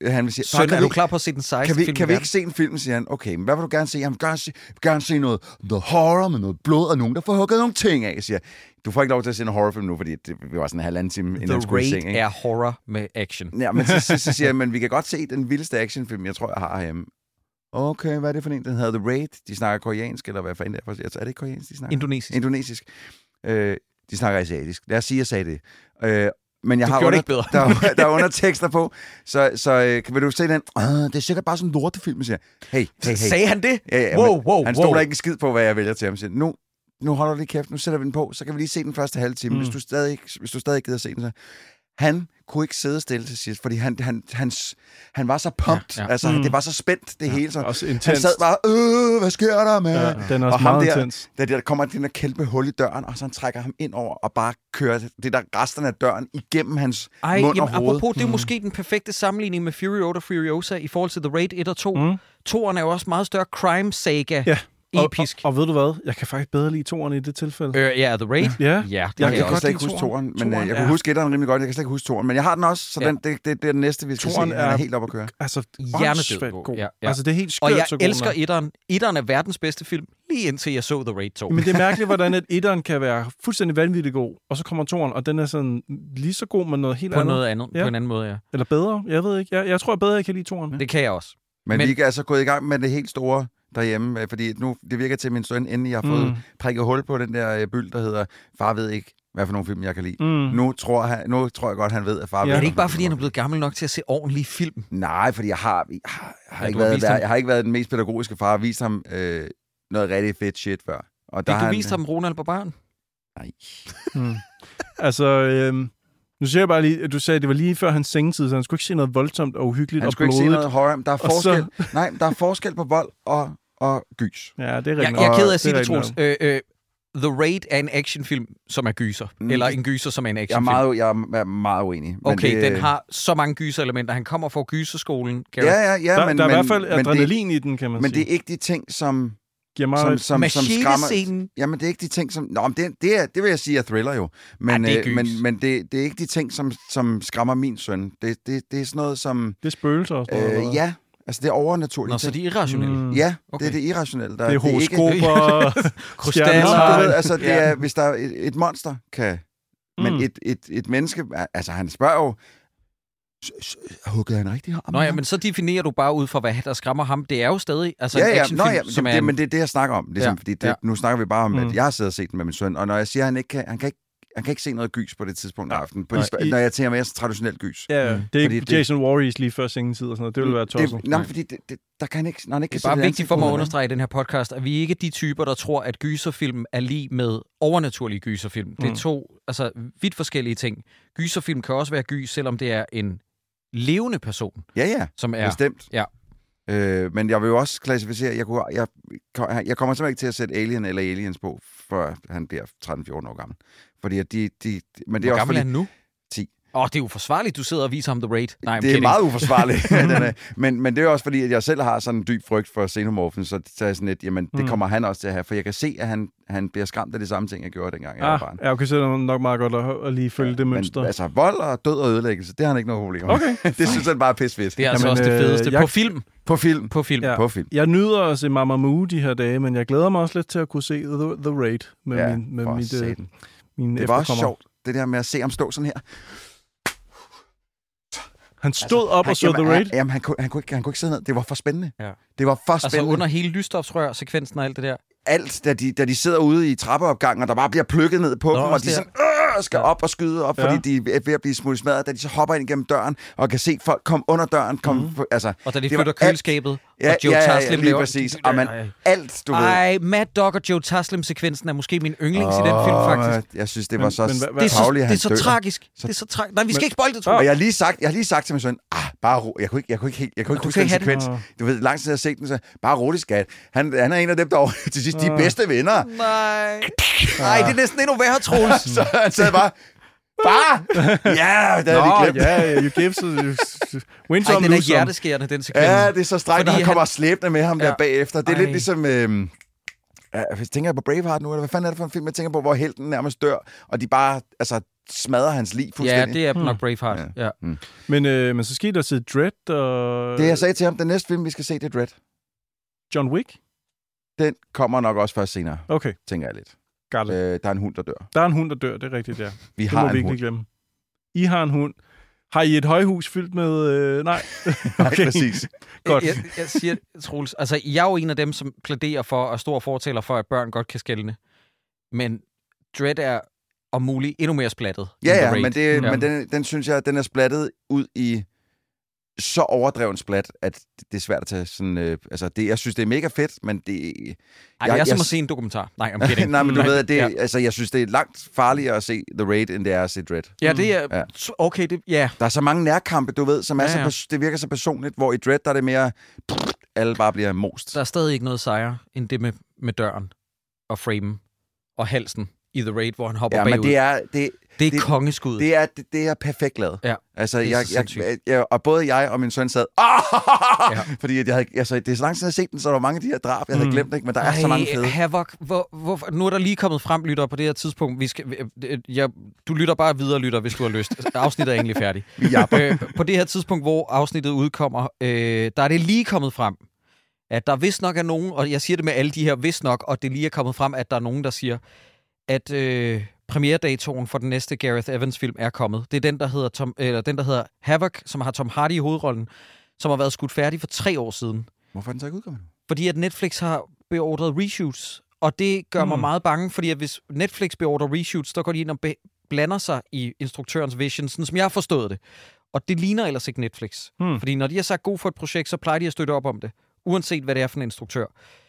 han vil sige, Søn, kan er vi, du klar på at se den sejeste kan vi, film? kan vi ikke se en film, siger han. Okay, men hvad vil du gerne se? Jeg vil gerne se, vil gerne se noget, noget horror med noget blod, og nogen, der får hugget nogle ting af, siger du får ikke lov til at se en horrorfilm nu, fordi det var sådan en halvanden time, inden The han skulle i Raid seng. er horror med action. Ja, men så, så, så siger jeg, men vi kan godt se den vildeste actionfilm, jeg tror, jeg har hjemme. Okay, hvad er det for en? Den hedder The Raid. De snakker koreansk, eller hvad fanden det er? Er det ikke koreansk, de snakker? Indonesisk. Indonesisk. Øh, de snakker asiatisk. Lad os sige, at jeg sagde det. Øh, men jeg du har gjorde under, det ikke bedre. der, der er undertekster på, så, så øh, kan vil du se den? Ah, det er sikkert bare sådan en lortefilm, siger hey, hey, hey. Sagde han det? Ja, ja, wow, wow, han wow. stod der ikke en skid på, hvad jeg vælger til ham. Siger, nu, nu holder du lige kæft, nu sætter vi den på, så kan vi lige se den første halve time, mm. hvis, du stadig, hvis du stadig gider se den. Så. Han kunne ikke sidde stille til sidst, fordi han, han, hans, han var så pumped. Ja, ja. Altså, mm. det var så spændt, det ja, hele. Så. Også han sad bare, øh, hvad sker der, med? Ja, den er også og meget der, intens. Der, der kommer den der kæmpe hul i døren, og så han trækker ham ind over og bare kører det der resterne af døren igennem hans Ej, mund jamen, og hoved. apropos, det er mm. måske den perfekte sammenligning med Fury Road og Furiosa i forhold til The Raid et og to. Mm. Toren er jo også meget større crime saga. Ja. Episk. Og, og, og ved du hvad? Jeg kan faktisk bedre lide toeren i det tilfælde. Øh, ja, The Raid? Ja. Ja, det jeg kan jeg også slet ikke huske toeren, men toren, jeg kunne ja. huske etteren rimelig godt. Jeg kan slet ikke huske toeren, men jeg har den også, så ja. den, det, det, det er den næste, vi skal toren se. Den er, er helt op at køre. Altså, hjernedød god. Ja, ja. Altså, det er helt skørt, og jeg så elsker etteren. Etteren er verdens bedste film, lige indtil jeg så The Raid to. Men det er mærkeligt, hvordan et etteren kan være fuldstændig vanvittigt god, og så kommer toeren, og den er sådan lige så god, men noget helt på andet. Noget andet. Ja. På en anden måde, ja. Eller bedre, jeg ved ikke. Jeg, jeg tror jeg bedre, jeg kan lide toeren. Det kan jeg også. Men, men vi er altså gået i gang med det helt store derhjemme, fordi nu, det virker til min søn, inden jeg har fået mm. prikket hul på den der byld, der hedder, far ved ikke, hvad for nogle film jeg kan lide. Mm. Nu, tror han, nu tror jeg godt, han ved, at far ja. ved. Er det ikke bare, fordi han er blevet gammel nok til at se ordentlige film? Nej, fordi jeg har, jeg har, jeg har, ja, ikke, været, jeg har ikke været den mest pædagogiske far. Jeg har vist ham øh, noget rigtig fedt shit før. Og der Fik du han, vist ham Ronald Barbaren? Nej. Mm. Altså, øhm, nu siger jeg bare lige, at du sagde, at det var lige før hans sengetid, så han skulle ikke se noget voldsomt og uhyggeligt og blodigt. Han skulle ikke se noget horror. Der er forskel, så... nej, der er forskel på vold og, og gys. Ja, det er rigtigt. Jeg, jeg er ked af at sige det, Troels. Øh, øh, The Raid er en actionfilm, som er gyser. Mm. Eller en gyser, som er en actionfilm. Jeg er meget, jeg er meget uenig. Okay, det, den har så mange gyserelementer. Han kommer fra gyserskolen. Ja, ja, ja. Der, men, der er men, i hvert fald adrenalin det, i den, kan man men sige. Men det er ikke de ting, som... Giver meget som, som, som skræmmer. Jamen, det er ikke de ting, som... Nå, men det, det, er, det vil jeg sige er thriller jo. Men, ja, det øh, men, men det, det er ikke de ting, som, som skræmmer min søn. Det, det, det er sådan noget, som... Det er spøgelser og sådan noget. Øh, ja, altså det er overnaturligt. Nå, så det er irrationelle? Mm. Ja, okay. det er det irrationelle. Der, det er horoskoper, krystaller. Altså, det er, hvis der er et, et monster kan... Men mm. et, et, et menneske... Altså, han spørger jo... Huggede han rigtig ham? Nå ja, men så definerer du bare ud fra, hvad der skræmmer ham. Det er jo stadig altså ja, ja, en actionfilm, nå, ja, som det, er... Det, men det er det, jeg snakker om. Ligesom, ja, fordi det, ja. Nu snakker vi bare om, at mm. jeg har siddet og set den med min søn, og når jeg siger, at han ikke kan, han kan ikke, han kan ikke se noget gys på det tidspunkt af aftenen, på de, når jeg tænker mere traditionelt gys. Ja, mm. det er ikke Jason Voorhees lige før sengetid og sådan noget. Det ville være tosset. Nej, fordi det, det, der kan ikke, når han ikke det kan er bare det vigtigt for mig at understrege i den her podcast, at vi ikke er de typer, der tror, at gyserfilm er lige med overnaturlige gyserfilm. Mm. Det er to altså, vidt forskellige ting. Gyserfilm kan også være gys, selvom det er en levende person. Ja, ja. Som er, bestemt. Ja. Øh, men jeg vil jo også klassificere, jeg, kunne, jeg, jeg kommer simpelthen ikke til at sætte Alien eller Aliens på, før han bliver tretten fjorten år gammel. Fordi at de, de, men det er Hvor også gammel fordi, er han nu? ti. Åh, oh, det er uforsvarligt, du sidder og viser ham The Raid. Nej, det er kidding. meget uforsvarligt. men, men det er også fordi, at jeg selv har sådan en dyb frygt for xenomorfen, så det er sådan lidt, jamen, det kommer han også til at have, for jeg kan se, at han, han bliver skræmt af de samme ting, jeg gjorde, dengang jeg ah, var barn. Ja, okay, så er det nok meget godt at, at lige følge ja, det mønster. Men altså, vold og død og ødelæggelse, det har han ikke noget problem med. Okay. Det synes han bare er pissefisk. Det er altså jamen, også det fedeste. Øh, jeg... På film. På film. På film. Ja. På film. Jeg nyder at se Mamamoo de her dage, men jeg glæder mig også lidt til at kunne se The, the Raid med ja, min, med mit, øh, min det var også sjovt, det der med at se ham stå sådan her. Han stod altså, op han, og så jamen, The Raid? Han, jamen, han, kunne, han, kunne ikke, han kunne ikke sidde ned. Det var for spændende. Ja. Det var for spændende. Altså under hele lysstofsrør-sekvensen og alt det der? Alt, da de, da de sidder ude i trappeopgangen, og der bare bliver plukket ned på Nå, dem, og de sådan, øh, skal ja. op og skyde op, ja. fordi de er ved at blive smule smadret, da de så hopper ind igennem døren, og kan se folk komme under døren. Komme, mm. altså, og da de flytter køleskabet, ja, og Joe ja, ja, Taslim lige laver... præcis. Og man, alt, du ved. Ej, Mad Dog og Joe Taslim-sekvensen er måske min yndlings oh, i den film, faktisk. Jeg synes, det var men, så... Men, hva, hva, det er så, det er så tragisk. Så, det er så tragisk. Nej, vi skal men, ikke spoil det, tror jeg. Og jeg har lige sagt, jeg har lige sagt til min søn, ah, bare ro. Jeg kunne ikke, jeg kunne ikke, helt, jeg kunne ikke huske den sekvens. Du ved, lang tid jeg har set den, så bare rolig, skat. Han, han er en af dem, der over til sidst, de er bedste venner. Nej. Nej, det er næsten endnu værre, Troels. Så han sad bare... Far! Ja, det havde vi glemt. Ja, you give so... Win some, Ej, den er hjerteskærende, den sekvens. Ja, det er så strengt, når han kommer han... slæbende med ham ja. der bagefter. Det er Ej. lidt ligesom... Øh, jeg tænker på Braveheart nu, eller hvad fanden er det for en film, jeg tænker på, hvor helten nærmest dør, og de bare, altså, smadrer hans liv Ja, fuldstændig. det er nok Braveheart. Ja. Ja. Mm. Men, øh, men så skete der til Dredd og... Det, jeg sagde til ham, den næste film, vi skal se, det er Dredd. John Wick? Den kommer nok også først senere, Okay, tænker jeg lidt. got it. Øh, der er en hund, der dør. Der er en hund, der dør, det er rigtigt, ja. Vi Det har må en vi ikke hund. glemme. I har en hund. Har I et højhus fyldt med... Øh... Nej. Nej, præcis. Godt. Jeg, jeg siger, Troels, altså jeg er jo en af dem, som plæderer for og stor fortæller for, at børn godt kan skelne. Men Dredd er om muligt endnu mere splattet. Ja, end The ja, Raid. men, det, Ja. men den, den synes jeg, den er splattet ud i så overdreven splat, at det er svært at tage sådan... Øh, altså, det, jeg synes, det er mega fedt, men det... Ej, det jeg- er som jeg- at se en dokumentar. Nej, I'm kidding. Nej, men du Nej, ved, det, ja. altså, jeg synes, det er langt farligere at se The Raid, end det er at se Dredd. Ja, det er... Ja. Okay, det... Ja. Der er så mange nærkampe, du ved, som er Ja, så, ja. pers- det virker så personligt, hvor i Dredd, der er det mere... Alle bare bliver most. Der er stadig ikke noget sejre, end det med, med døren og framen og halsen i The Raid, hvor han hopper Ja, bagud. men det er... Det, det er det- kongeskud. Det er, det, det er perfekt lavet. Ja, altså, det er jeg, så jeg, sindssygt. jeg, jeg, og både jeg og min søn sad... Ja. Fordi at jeg havde, altså, det er så lang tid, jeg har set den, så der var mange af de her drab, jeg havde Mm. glemt, ikke? Men der er så mange fede. Havoc, hvor, hvor, nu er der lige kommet frem, lytter, på det her tidspunkt. Vi skal, jeg, du lytter bare videre, lytter, hvis du har lyst. Afsnittet er egentlig færdigt. øh, på det her tidspunkt, hvor afsnittet udkommer, øh, der er det lige kommet frem, at der vist nok er nogen, og jeg siger det med alle de her vist nok, og det lige er kommet frem, at der er nogen, der siger, at øh, premieredatoen for den næste Gareth Evans-film er kommet. Det er den, der hedder, Tom, eller den, der hedder Havoc, som har Tom Hardy i hovedrollen, som har været skudt færdig for tre år siden. Hvorfor er den så ikke udkommet? Fordi at Netflix har beordret reshoots, og det gør mm. mig meget bange, fordi at hvis Netflix beordrer reshoots, så går de ind og be- blander sig i instruktørens vision, sådan som jeg har forstået det. Og det ligner ellers ikke Netflix. Hmm. Fordi når de har sagt god for et projekt, så plejer de at støtte op om det, uanset hvad det er for en instruktør.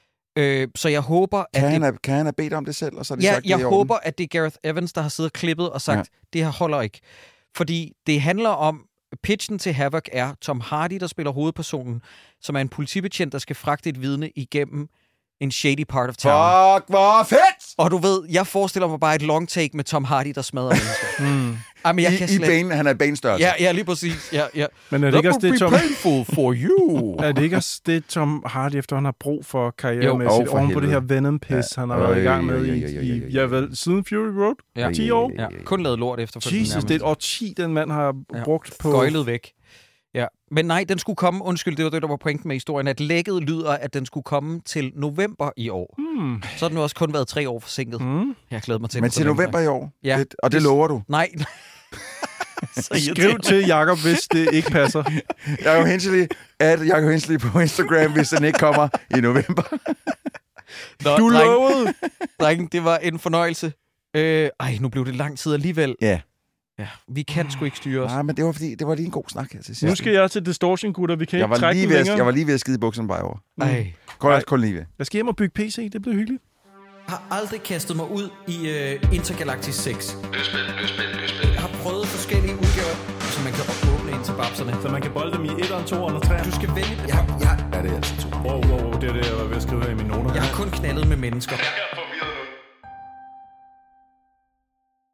Øh, så jeg håber, Kan, at han det... have, kan han have bedt om det selv, og så har de Ja, sagt, det jeg er i orden? håber, at det er Gareth Evans, der har siddet og klippet og sagt, Ja. det her holder ikke. Fordi det handler om, pitchen til Havoc er Tom Hardy, der spiller hovedpersonen, som er en politibetjent, der skal fragte et vidne igennem en shady part of town. Fuck, hvor fedt! Og du ved, jeg forestiller mig bare et long take med Tom Hardy, der smadrer mennesker. Mm. Jamen, jeg I, kan i slet... ben, han er benstørrelse. Ja, ja, lige præcis. Ja, ja. Men er det ikke også det, Tom... painful for you. Er det ikke også det, Tom Hardy, efter han har brug for karrieremæssigt, Jo, for oven på det her helvede. Venom-pis, Ja. han har været i gang med Øj, i, øj, øj, øj, i øj. ja, vel, siden Fury Road? Ja. ti år? Ja, kun lavet lort efter. Jesus, det er et årti, den mand har Ja. brugt på... Gøjlet væk. Ja. Men nej, den skulle komme, undskyld, det var det, der var pointen med historien, at lækket lyder, at den skulle komme til november i år. Hmm. Så har den jo også kun været tre år forsinket. Mm. Jeg glæder mig til Men den til så længe. november i år? Ja. Det, og det lover du? Nej. Så Skriv irriterende. til Jakob, hvis det ikke passer. Jakob Hensley, at Jakob Hensley på Instagram, hvis den ikke kommer i november. Nå, Du dreng, lovede! dreng, det var en fornøjelse. Øh, ej, nu blev det lang tid alligevel. Ja. Ja, vi kan sgu ikke styre os. Nej, men det var fordi, det var lige en god snak her til sidst. Nu skal jeg til Distortion, gutter. Vi kan jeg ikke var, trække lige den ved, at- længere. jeg var lige ved at skide i bukserne bare over. Ej. Kun, Nej. kun lige ved. Jeg skal hjem og bygge P C. Det bliver hyggeligt. Jeg har aldrig kastet mig ud i uh, Intergalactic seks. Jeg har prøvet forskellige udgaver, så man kan åbne ind til babserne. Så man kan bolde dem i etteren, toeren og treeren. Du skal vælge... Ja, ja. Ja, det er altså to. Wow, wow, wow. Det er det, jeg var ved at skrive her i mine noter. Jeg har kun knaldet med mennesker.